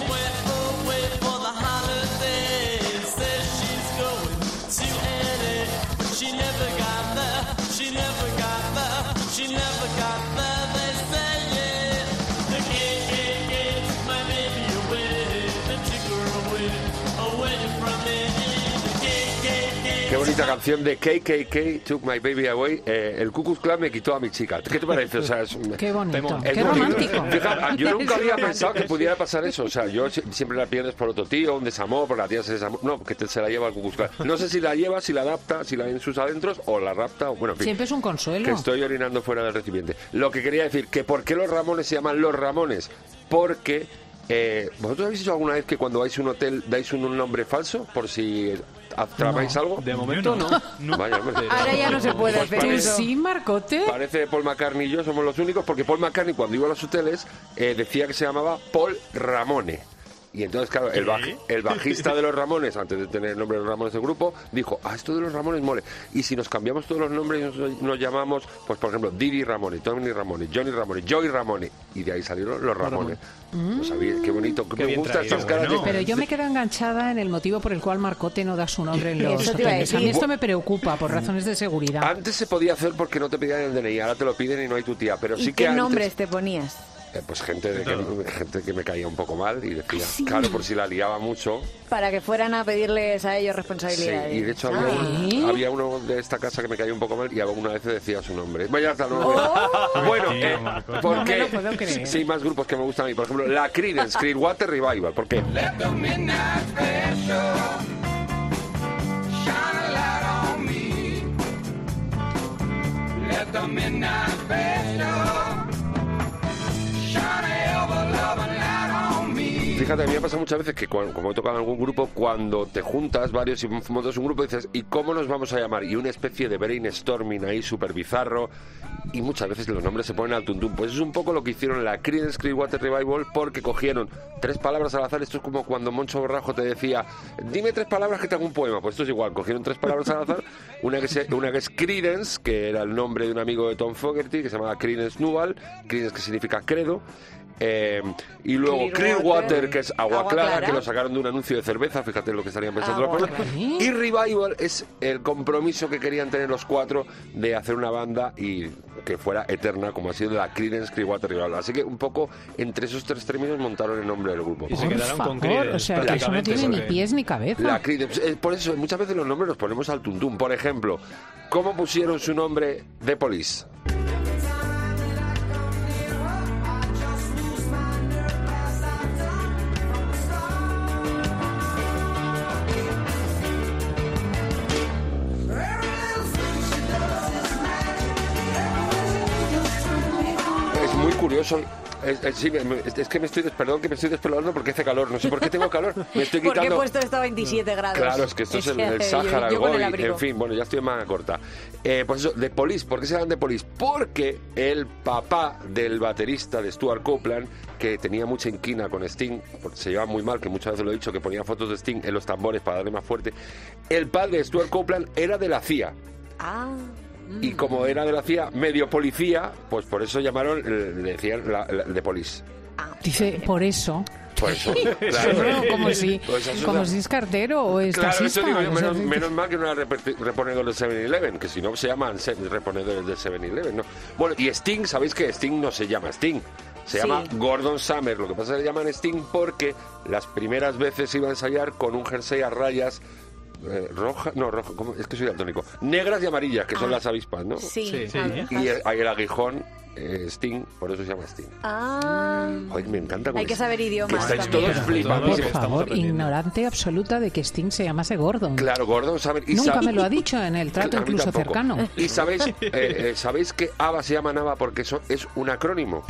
Speaker 4: Qué bonita canción de K K K, Took My Baby Away. Eh, el Ku Klux Klan me quitó a mi chica. ¿Qué te parece? O sea, es un...
Speaker 1: Qué bonito,
Speaker 4: es
Speaker 1: qué
Speaker 4: bonito.
Speaker 1: romántico.
Speaker 4: Fíjate, yo nunca había pensado que pudiera pasar eso. O sea, yo siempre la pierdes por otro tío, un desamor, porque la tía se desamor. No, porque te, se la lleva al Ku Klux Klan. No sé si la lleva, si la adapta, si la en sus adentros o la rapta. O, bueno, en fin,
Speaker 1: siempre es un consuelo.
Speaker 4: Que estoy orinando fuera del recipiente. Lo que quería decir, que ¿por qué los Ramones se llaman los Ramones? Porque... Eh, ¿vosotros habéis hecho alguna vez que cuando vais a un hotel dais un, un nombre falso por si tramáis
Speaker 8: no,
Speaker 4: algo?
Speaker 8: De momento no. no.
Speaker 4: Vaya, hombre.
Speaker 34: Ahora ya no se puede
Speaker 4: pues
Speaker 34: hacer
Speaker 4: parece,
Speaker 34: eso.
Speaker 1: Sí, Marcote.
Speaker 4: Parece Paul McCartney y yo somos los únicos, porque Paul McCartney cuando iba a los hoteles eh, decía que se llamaba Paul Ramone. Y entonces, claro, el, baj, el bajista de los Ramones, antes de tener el nombre de los Ramones del grupo, dijo, ah, esto de los Ramones mole. Y si nos cambiamos todos los nombres y nos, nos llamamos, pues por ejemplo, Didi Ramone, Tony Ramone, Johnny Ramone, Joey Ramone, y de ahí salieron los Ramones. Mm. ¿No sabéis? Qué bonito. Qué me gustan estas caras de...
Speaker 1: Pero yo me quedo enganchada en el motivo por el cual Marcote no da su nombre en los hoteles. A mí esto me preocupa por razones de seguridad.
Speaker 4: Antes se podía hacer porque no te pedían el D N I, ahora te lo piden y no hay tu tía. Pero sí
Speaker 34: ¿Y
Speaker 4: que
Speaker 34: qué
Speaker 4: antes...
Speaker 34: nombres te ponías?
Speaker 4: Eh, pues gente, de que, gente que me caía un poco mal y decía,
Speaker 34: ¿sí?
Speaker 4: Claro, por si la liaba mucho.
Speaker 34: Para que fueran a pedirles a ellos responsabilidades.
Speaker 4: Sí, y de hecho había, un, había uno de esta casa que me caía un poco mal y alguna vez decía su nombre. Vaya hasta no.
Speaker 34: Oh.
Speaker 4: Bueno, eh, ¿por
Speaker 1: no
Speaker 4: qué?
Speaker 1: me lo puedo creer.
Speaker 4: Sí, más grupos que me gustan a mí. Por ejemplo, la Creedence, Clearwater Revival. ¿Por qué? Let the midnight special shine a light on me. Let the midnight special shine a ever loving light on me. fíjate, a mí me pasa muchas veces que cuando, como he tocado en algún grupo, cuando te juntas varios y montas un grupo, dices, ¿y cómo nos vamos a llamar? Y una especie de brainstorming ahí súper bizarro, y muchas veces los nombres se ponen al tuntún. Pues es un poco lo que hicieron en la Creedence Clearwater Revival, porque cogieron tres palabras al azar. Esto es como cuando Moncho Borrajo te decía, dime tres palabras que te hago un poema. Pues esto es igual, cogieron tres palabras al azar, una que, se, una que es Creedence, que era el nombre de un amigo de Tom Fogerty, que se llamaba Creedence Newell, Creedence que significa credo. Eh, y luego Clearwater, Clearwater, que es agua, agua clara, clara, que lo sacaron de un anuncio de cerveza, fíjate lo que estarían pensando los personas. Y Revival es el compromiso que querían tener los cuatro de hacer una banda y que fuera eterna, como ha sido la Creedence Clearwater Revival. Así que un poco entre esos tres términos montaron el nombre del grupo.
Speaker 1: Y se quedaron con Creedence. O sea, que eso no tiene ni pies ni cabeza.
Speaker 4: La Creedence, eh, por eso muchas veces los nombres los ponemos al tuntún. Por ejemplo, ¿cómo pusieron su nombre The Police? Curioso, es, es, sí, es, es que me estoy, perdón que me estoy despelando porque hace calor, no sé por qué tengo calor, me estoy quitando...
Speaker 34: Porque he puesto esto a veintisiete grados.
Speaker 4: Claro, es que esto es, es el, el Sáhara, el Gobi, en fin, bueno, ya estoy en manga corta. Eh, pues eso, The Police, ¿por qué se llaman The Police? Porque el papá del baterista de Stuart Copeland, que tenía mucha inquina con Sting, porque se llevaba muy mal, que muchas veces lo he dicho, que ponía fotos de Sting en los tambores para darle más fuerte, el padre de Stuart Copeland era de la C I A.
Speaker 34: Ah...
Speaker 4: Y como era de la C I A, medio policía, pues por eso llamaron, le decían la, la, The Police.
Speaker 1: Dice, por eso...
Speaker 4: Por eso, claro.
Speaker 1: como si, pues como una... si es cartero o es
Speaker 4: claro,
Speaker 1: taxista.
Speaker 4: Eso digo yo, menos,
Speaker 1: o sea,
Speaker 4: menos mal que no era reponedor de seven eleven, que si no se llaman reponedores de seven eleven, ¿no? Bueno, y Sting, ¿sabéis que Sting no se llama Sting? Se sí. llama Gordon Summer. Lo que pasa es que le llaman Sting porque las primeras veces iba a ensayar con un jersey a rayas Eh, roja, no, roja, ¿cómo? Es que soy daltónico. Negras y amarillas, que ah. son las avispas, ¿no?
Speaker 34: Sí, sí. sí.
Speaker 4: Y el, el aguijón, eh, Sting, por eso se llama Sting.
Speaker 34: Ah.
Speaker 4: Ay, me encanta.
Speaker 34: Hay que saber idiomas.
Speaker 4: Que estáis todos flipando.
Speaker 1: Por favor, ignorante absoluta de que Sting se llamase Gordon.
Speaker 4: Claro, Gordon, ¿sabes? Y
Speaker 1: Nunca
Speaker 4: sab...
Speaker 1: me lo ha dicho en el trato incluso cercano.
Speaker 4: Y sabéis, eh, eh, ¿sabéis que ABBA se llama ABBA porque eso es un acrónimo?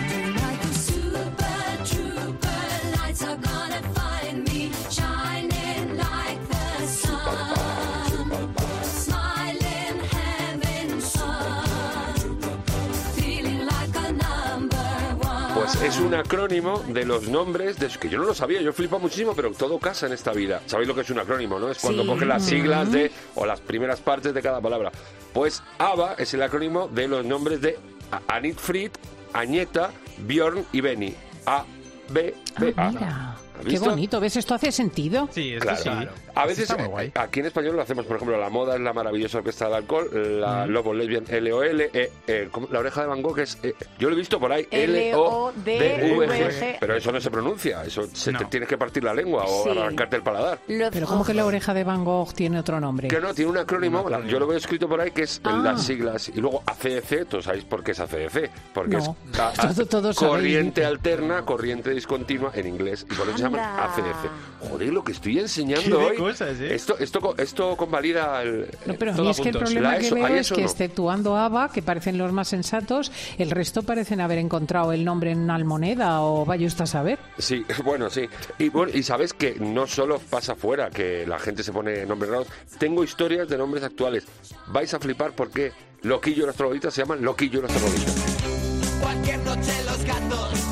Speaker 4: Pues es un acrónimo de los nombres, de, que yo no lo sabía, yo flipo muchísimo, pero todo casa en esta vida. ¿Sabéis lo que es un acrónimo, no? Es cuando sí. coges las siglas de, o las primeras partes de cada palabra. Pues ABBA es el acrónimo de los nombres de Anit Fried, Agneta, Björn y Benny. A, B, B,
Speaker 1: ah,
Speaker 4: A.
Speaker 1: Mira. Qué bonito, ¿ves? ¿Esto hace sentido?
Speaker 8: Sí,
Speaker 4: claro.
Speaker 8: sí.
Speaker 4: A veces, eh, aquí en español lo hacemos, por ejemplo, La Moda es la maravillosa orquesta del alcohol, la mm. Lobo Lesbian, L O L, eh, eh, La Oreja de Van Gogh es, eh, yo lo he visto por ahí, L O D V G, pero eso no se pronuncia, eso se no. te tienes que partir la lengua o sí. arrancarte el paladar.
Speaker 1: Los pero ¿cómo que La Oreja de Van Gogh tiene otro nombre?
Speaker 4: Que no, tiene un acrónimo, no, yo lo veo escrito por ahí, que es ah. las siglas, y luego A C D C, todos sabéis por qué es A C D C, porque no. es a, a, todo, todo corriente sabéis. alterna, corriente discontinua en inglés, y por eso se llaman A C D C. Joder, lo que estoy enseñando hoy.
Speaker 8: Cosas, ¿eh?
Speaker 4: Esto, esto, esto convalida el.
Speaker 1: No, pero a mí es que el problema que veo es que, no. exceptuando ABBA, que parecen los más sensatos, el resto parecen haber encontrado el nombre en una almoneda o vaya usted a saber.
Speaker 4: Sí, bueno, sí. Y bueno, y sabes que no solo pasa fuera, que la gente se pone nombres raros. Tengo historias de nombres actuales. Vais a flipar porque Loquillo y los trogloditas se llaman Loquillo y los trogloditas.
Speaker 5: Cualquier noche los gatos.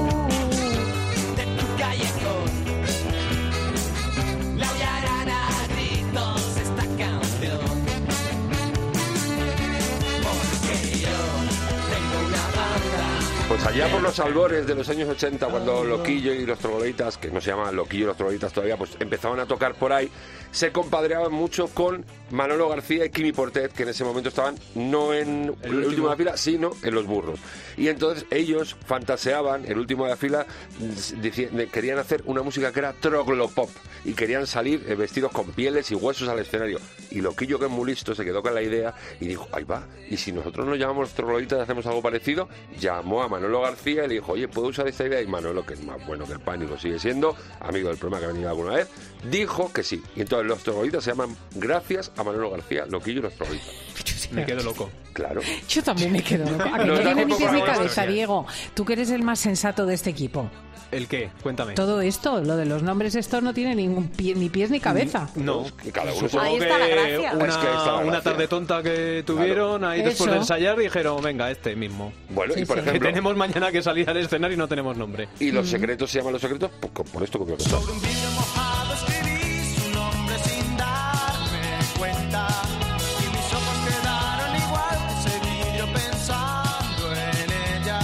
Speaker 4: Pues allá por los albores de los años ochenta, cuando Loquillo y los trogloditas, que no se llaman Loquillo y los trogloditas todavía, pues empezaban a tocar por ahí, se compadreaban mucho con Manolo García y Quimi Portet, que en ese momento estaban no en el, el último de la fila, sino en los burros. Y entonces ellos fantaseaban, el último de la fila, querían hacer una música que era troglopop y querían salir eh, vestidos con pieles y huesos al escenario. Y Loquillo, que es muy listo, se quedó con la idea y dijo, ahí va, y si nosotros nos llamamos los trogloditas y hacemos algo parecido, llamó a Manolo García y le dijo, oye, ¿puedo usar esta idea? Y Manolo, que es más bueno que el Pánico, sigue siendo amigo del programa que ha venido alguna vez, dijo que sí. Y entonces los trogloditas se llaman, gracias a Manolo García, Loquillo y los trogloditas.
Speaker 8: Me quedo loco.
Speaker 4: Claro.
Speaker 1: Yo también me quedo loco. A que no, no tiene ni pies ni cabeza, Diego. Tú que eres el más sensato de este equipo.
Speaker 8: ¿El qué? Cuéntame.
Speaker 1: Todo esto, lo de los nombres estos no tiene ningún pie, ni pies ni cabeza.
Speaker 8: No.
Speaker 4: Cada uno
Speaker 8: Supongo
Speaker 34: ahí está la gracia.
Speaker 8: que una,
Speaker 4: es que está la
Speaker 8: una
Speaker 4: gracia.
Speaker 8: tarde tonta que tuvieron, claro. Ahí
Speaker 1: Eso.
Speaker 8: después de ensayar dijeron, venga, este mismo.
Speaker 4: Bueno,
Speaker 1: Sí,
Speaker 4: y por
Speaker 1: sí.
Speaker 8: Que
Speaker 4: ejemplo...
Speaker 8: tenemos mañana que salir al escenario y no tenemos nombre.
Speaker 4: Y los secretos se llaman los secretos por, por esto que voy a contar.
Speaker 5: Sobre un vidrio mojado escribí su nombre sin darme cuenta. Y mis ojos quedaron igual que ese vidrio pensando en ella.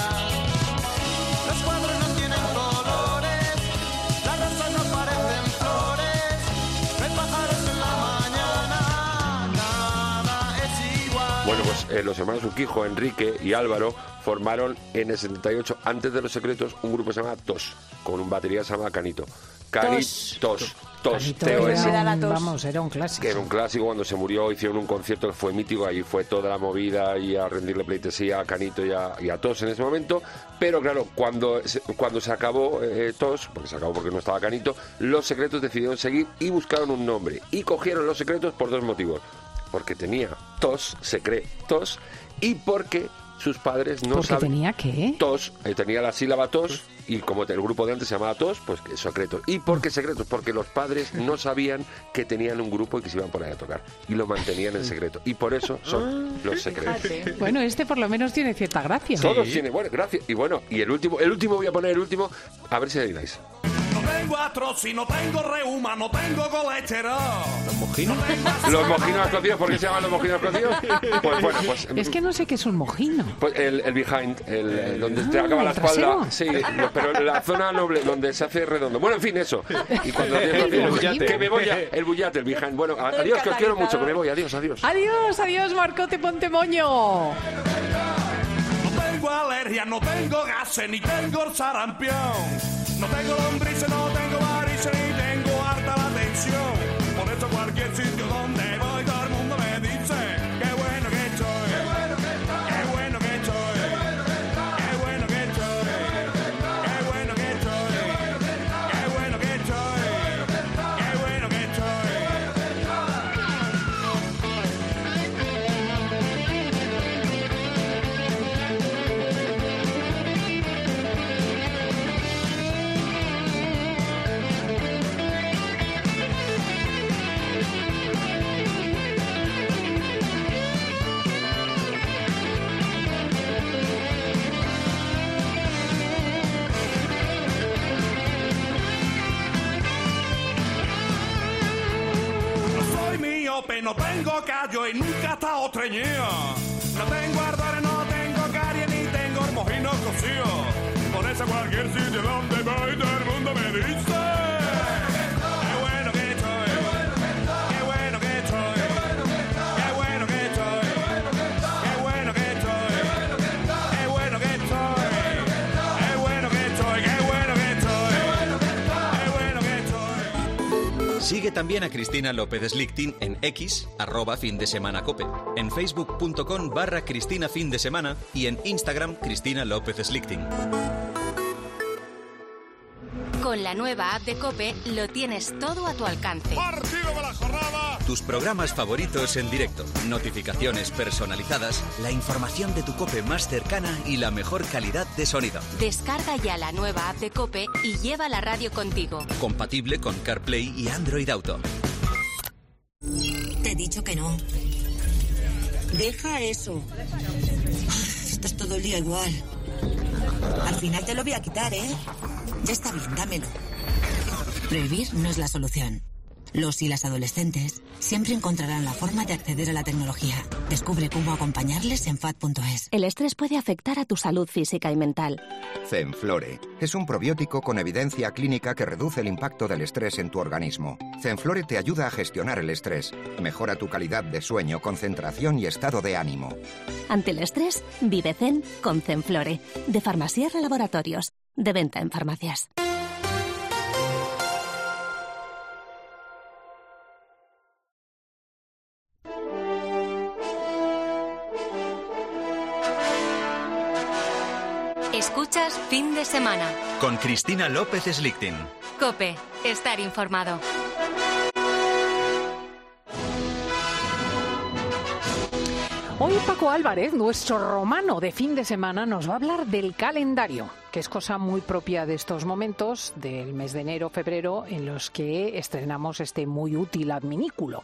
Speaker 5: Los cuadros no tienen colores, las rosas no parecen flores. No hay pájaros en la mañana, nada es igual.
Speaker 4: Bueno, pues eh, los hermanos Urquijo, Enrique y Álvaro formaron en el setenta y ocho, antes de Los Secretos, un grupo que se llama Tos, con un batería que se llama Canito. Canito, Tos, Tos,
Speaker 1: Canito
Speaker 4: T O S.
Speaker 1: era un, vamos, era un clásico.
Speaker 4: Que era un clásico. Cuando se murió hicieron un concierto que fue mítico, ahí fue toda la movida y a rendirle pleitesía a Canito y a, y a Tos en ese momento. Pero claro, cuando se, cuando se acabó eh, Tos, porque se acabó porque no estaba Canito, Los Secretos decidieron seguir y buscaron un nombre. Y cogieron Los Secretos por dos motivos. Porque tenía tos, se cree tos, y porque sus padres no
Speaker 1: ¿Porque
Speaker 4: saben...
Speaker 1: tenía qué?
Speaker 4: Tos, eh, tenía la sílaba tos, y como el grupo de antes se llamaba Tos, pues que secretos. ¿Y por qué secretos? Porque los padres no sabían que tenían un grupo y que se iban por ahí a tocar, y lo mantenían en secreto, y por eso son Los Secretos.
Speaker 1: Bueno, este por lo menos tiene cierta gracia.
Speaker 4: Todos tienen, bueno, gracias. Y bueno, y el último, el último voy a poner el último, a ver si adivináis.
Speaker 5: No tengo artrosis, no tengo reuma, no tengo colesterol.
Speaker 8: ¿Los mojinos?
Speaker 4: ¿Los mojinos cocidos? ¿Por qué se llaman los mojinos cocidos? Pues bueno, pues...
Speaker 1: Es que no sé qué es un mojino.
Speaker 4: Pues el, el behind, el, el donde
Speaker 1: Ah,
Speaker 4: te acaba
Speaker 1: ¿el
Speaker 4: la espalda.
Speaker 1: trasero?
Speaker 4: Sí, no, pero la zona noble, donde se hace redondo. Bueno, en fin, eso. Y cuando
Speaker 1: El
Speaker 4: el
Speaker 1: bullate.
Speaker 4: que me voy a, el bullate, el behind. Bueno, a- adiós, que os quiero mucho, que me voy. Adiós, adiós.
Speaker 1: Adiós, adiós, Marcote Pontemoño.
Speaker 5: No tengo alergia, no tengo gases, ni tengo sarampión. No tengo lombrices, no tengo varices, ni tengo harta la tensión. Por eso cualquier sitio donde voy, todo el mundo me dice qué bueno que estoy. Qué bueno que estoy. Qué bueno que estoy. Qué bueno que estoy. Qué bueno que estoy. Qué bueno que estoy. No soy miope, no tengo callo y nunca he estado treñido. No tengo ardores, no tengo caries, ni tengo mojino cocido. Por eso cualquier sitio donde voy todo el mundo me dice qué bueno que estoy. Qué bueno que estoy. Qué bueno que estoy. Qué bueno que estoy. Qué bueno que estoy. Qué bueno que estoy. Qué bueno que estoy. Qué bueno que estoy.
Speaker 2: Sigue también a Cristina López Slichting en X, arroba fin de semana cope, en facebook.com barra Cristina fin de semana y en Instagram Cristina López Slichting.
Speaker 3: Con la nueva app de COPE lo tienes todo a tu alcance.
Speaker 5: Partido de la jornada.
Speaker 2: Tus programas favoritos en directo, notificaciones personalizadas, la información de tu COPE más cercana y la mejor calidad de sonido.
Speaker 3: Descarga ya la nueva app de COPE y lleva la radio contigo.
Speaker 2: Compatible con CarPlay y Android Auto.
Speaker 12: Te he dicho que no. Deja eso. Estás todo el día igual. Al final te lo voy a quitar, ¿eh? Ya está bien, dámelo. Prohibir no es la solución. Los y las adolescentes siempre encontrarán la forma de acceder a la tecnología. Descubre cómo acompañarles en F A D punto es.
Speaker 13: El estrés puede afectar a tu salud física y mental.
Speaker 14: Zenflore es un probiótico con evidencia clínica que reduce el impacto del estrés en tu organismo. Zenflore te ayuda a gestionar el estrés, mejora tu calidad de sueño, concentración y estado de ánimo.
Speaker 13: Ante el estrés, vive Zen con Zenflore, de Farmasierra Laboratorios, de venta en farmacias.
Speaker 3: Escuchas Fin de Semana.
Speaker 2: Con Cristina López Slichting.
Speaker 3: COPE. Estar informado.
Speaker 1: Hoy Paco Álvarez, nuestro romano de fin de semana, nos va a hablar del calendario, que es cosa muy propia de estos momentos, del mes de enero, febrero, en los que estrenamos este muy útil adminículo.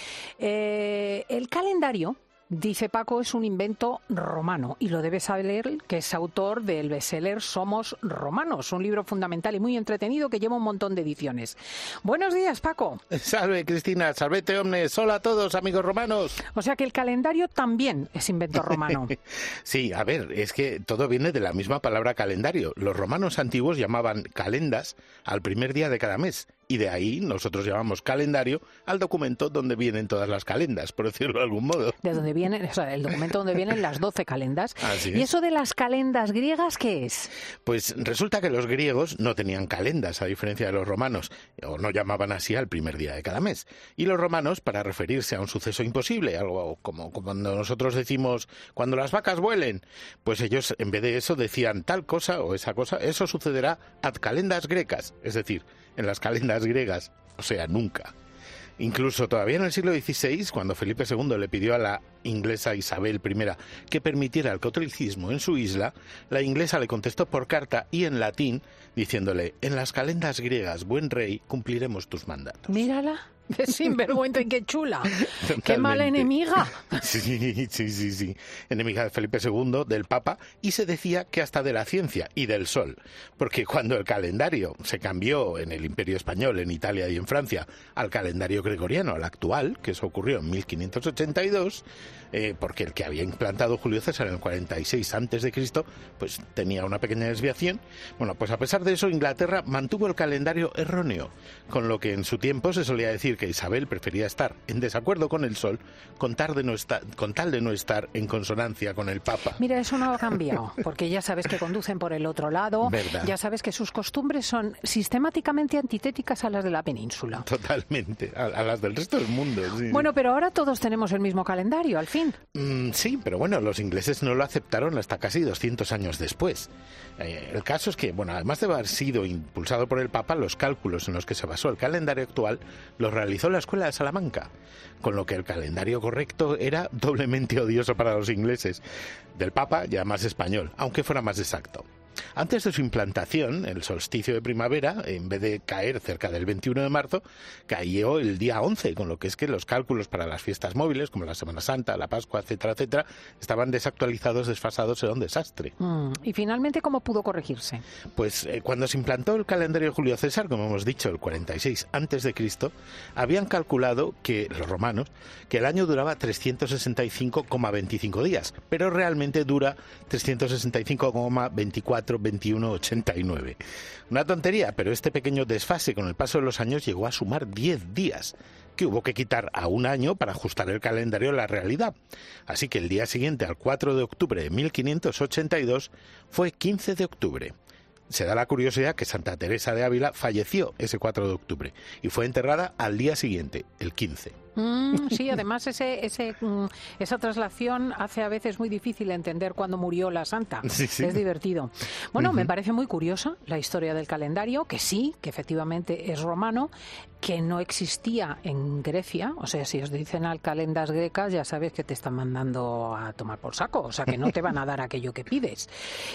Speaker 1: Eh, el calendario, dice Paco, es un invento romano y lo debe saber, que es autor del bestseller Somos Romanos, un libro fundamental y muy entretenido que lleva un montón de ediciones. Buenos días, Paco.
Speaker 6: Salve, Cristina, salvete omnes. Hola a todos, amigos romanos.
Speaker 1: O sea que el calendario también es invento romano.
Speaker 6: Sí, a ver, es que todo viene de la misma palabra calendario. Los romanos antiguos llamaban calendas al primer día de cada mes. Y de ahí nosotros llamamos calendario al documento donde vienen todas las calendas, por decirlo de algún modo.
Speaker 1: De donde vienen, o sea, el documento donde vienen las doce calendas.
Speaker 6: Así
Speaker 1: ¿Y
Speaker 6: es.
Speaker 1: eso de las calendas griegas qué es?
Speaker 6: Pues resulta que los griegos no tenían calendas, a diferencia de los romanos, o no llamaban así al primer día de cada mes. Y los romanos, para referirse a un suceso imposible, algo como cuando nosotros decimos cuando las vacas vuelen, pues ellos en vez de eso decían tal cosa o esa cosa, eso sucederá ad calendas grecas, es decir, en las calendas griegas, o sea, nunca. Incluso todavía en el siglo dieciséis, cuando Felipe segundo le pidió a la inglesa Isabel primera que permitiera el catolicismo en su isla, la inglesa le contestó por carta y en latín, diciéndole: en las calendas griegas, buen rey, cumpliremos tus mandatos.
Speaker 1: Mírala. ¡Qué sinvergüenza y qué chula!
Speaker 6: Totalmente.
Speaker 1: ¡Qué mala enemiga!
Speaker 6: Sí, sí, sí, sí. Enemiga de Felipe segundo, del Papa, y se decía que hasta de la ciencia y del sol. Porque cuando el calendario se cambió en el Imperio Español, en Italia y en Francia, al calendario gregoriano, al actual, que eso ocurrió en mil quinientos ochenta y dos, eh, porque el que había implantado Julio César en el cuarenta y seis antes de Cristo, pues tenía una pequeña desviación. Bueno, pues a pesar de eso, Inglaterra mantuvo el calendario erróneo, con lo que en su tiempo se solía decir que Isabel prefería estar en desacuerdo con el sol con tal de no estar, con tal de no estar en consonancia con el Papa.
Speaker 1: Mira, eso no ha cambiado, porque ya sabes que conducen por el otro lado,
Speaker 6: ¿verdad?
Speaker 1: Ya sabes que sus costumbres son sistemáticamente antitéticas a las de la península.
Speaker 6: Totalmente, a, a las del resto del mundo. Sí.
Speaker 1: Bueno, pero ahora todos tenemos el mismo calendario, al fin.
Speaker 6: Mm, sí, pero bueno, los ingleses no lo aceptaron hasta casi doscientos años después. Eh, el caso es que, bueno, además de haber sido impulsado por el Papa, los cálculos en los que se basó el calendario actual los realizó la Escuela de Salamanca, con lo que el calendario correcto era doblemente odioso para los ingleses. Del Papa ya más español, aunque fuera más exacto. Antes de su implantación, el solsticio de primavera, en vez de caer cerca del veintiuno de marzo, cayó el día once, con lo que es que los cálculos para las fiestas móviles, como la Semana Santa, la Pascua, etcétera, etcétera, estaban desactualizados, desfasados, era un desastre.
Speaker 1: Mm, ¿Y finalmente cómo pudo corregirse?
Speaker 6: Pues eh, cuando se implantó el calendario de Julio César, como hemos dicho, el cuarenta y seis antes de Cristo, habían calculado que, los romanos, que el año duraba trescientos sesenta y cinco coma veinticinco días, pero realmente dura trescientos sesenta y cinco coma veinticuatro veintiuno ochenta y nueve. Una tontería, pero este pequeño desfase con el paso de los años llegó a sumar diez días, que hubo que quitar a un año para ajustar el calendario a la realidad. Así que el día siguiente, al cuatro de octubre de mil quinientos ochenta y dos, fue quince de octubre. Se da la curiosidad que Santa Teresa de Ávila falleció ese cuatro de octubre y fue enterrada al día siguiente, el quince.
Speaker 1: Mm, sí, además ese, ese, mm, esa traslación hace a veces muy difícil entender cuándo murió la santa.
Speaker 6: Sí, sí.
Speaker 1: Es divertido. Bueno,
Speaker 6: Uh-huh.
Speaker 1: me parece muy curiosa la historia del calendario, que sí, que efectivamente es romano, que no existía en Grecia. O sea, si os dicen al calendas grecas, ya sabes que te están mandando a tomar por saco. O sea, que no te van a dar aquello que pides.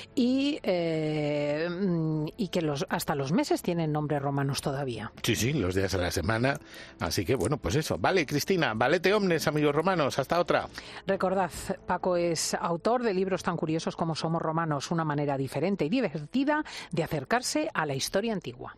Speaker 1: Y, eh, y que los, hasta los meses tienen nombres romanos todavía.
Speaker 6: Sí, sí, los días de la semana. Así que, bueno, pues eso. Vale, Cristina, valete omnes, amigos romanos. Hasta otra.
Speaker 1: Recordad, Paco es autor de libros tan curiosos como Somos Romanos, una manera diferente y divertida de acercarse a la historia antigua.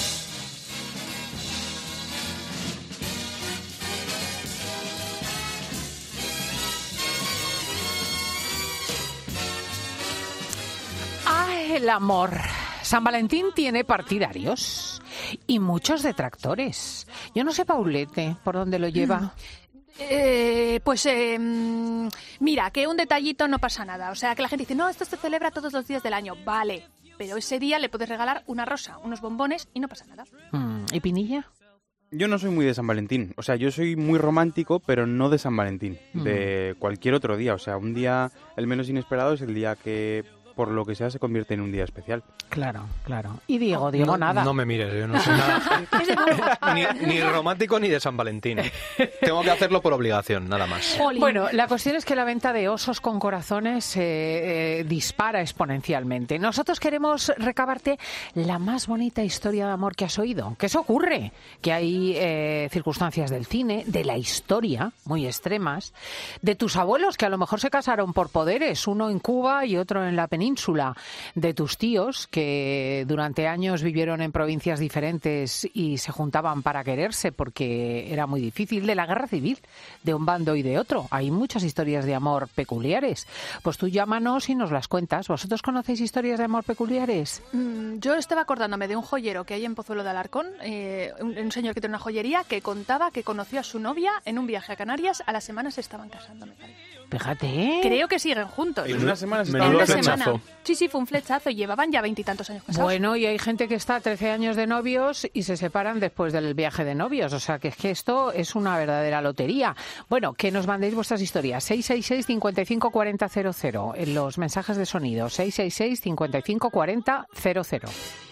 Speaker 1: ¡Ay, el amor! San Valentín tiene partidarios y muchos detractores. Yo no sé, Paulete, por dónde lo lleva.
Speaker 11: Eh, pues eh, mira, que un detallito no pasa nada. O sea, que la gente dice, no, esto se celebra todos los días del año. Vale, pero ese día le puedes regalar una rosa, unos bombones y no pasa nada.
Speaker 1: Mm, ¿Y Pinilla?
Speaker 8: Yo no soy muy de San Valentín. O sea, yo soy muy romántico, pero no de San Valentín.
Speaker 1: Mm.
Speaker 8: De cualquier otro día. O sea, un día el menos inesperado es el día que por lo que sea se convierte en un día especial.
Speaker 1: Claro, claro. Y Diego, Diego
Speaker 9: no,
Speaker 1: nada.
Speaker 9: No me mires, yo no soy nada. ni, ni romántico ni de San Valentín. Tengo que hacerlo por obligación, nada más.
Speaker 1: Bueno, la cuestión es que la venta de osos con corazones eh, eh, dispara exponencialmente. Nosotros queremos recabarte la más bonita historia de amor que has oído. Que eso ocurre, que hay eh, circunstancias del cine, de la historia, muy extremas, de tus abuelos que a lo mejor se casaron por poderes, uno en Cuba y otro en la península, de tus tíos que durante años vivieron en provincias diferentes y se juntaban para quererse porque era muy difícil, de la guerra civil, de un bando y de otro. Hay muchas historias de amor peculiares. Pues tú llámanos y nos las cuentas. ¿Vosotros conocéis historias de amor peculiares?
Speaker 11: Mm, yo estaba acordándome de un joyero que hay en Pozuelo de Alarcón, eh, un, un señor que tiene una joyería que contaba que conoció a su novia en un viaje a Canarias. A las semanas se estaban casando, me parece.
Speaker 1: Fíjate, ¿eh?
Speaker 11: Creo que siguen juntos.
Speaker 8: En una semana se
Speaker 11: En
Speaker 8: estaban
Speaker 11: una
Speaker 8: casando.
Speaker 11: semana. Sí, sí, fue un flechazo y llevaban ya veintitantos años casados.
Speaker 1: Bueno, y hay gente que está trece años de novios y se separan después del viaje de novios. O sea, que es que esto es una verdadera lotería. Bueno, que nos mandéis vuestras historias. seis seis seis, cinco cinco cuatro cero cero en los mensajes de sonido. seis seis seis, cinco cinco cuatro cero cero.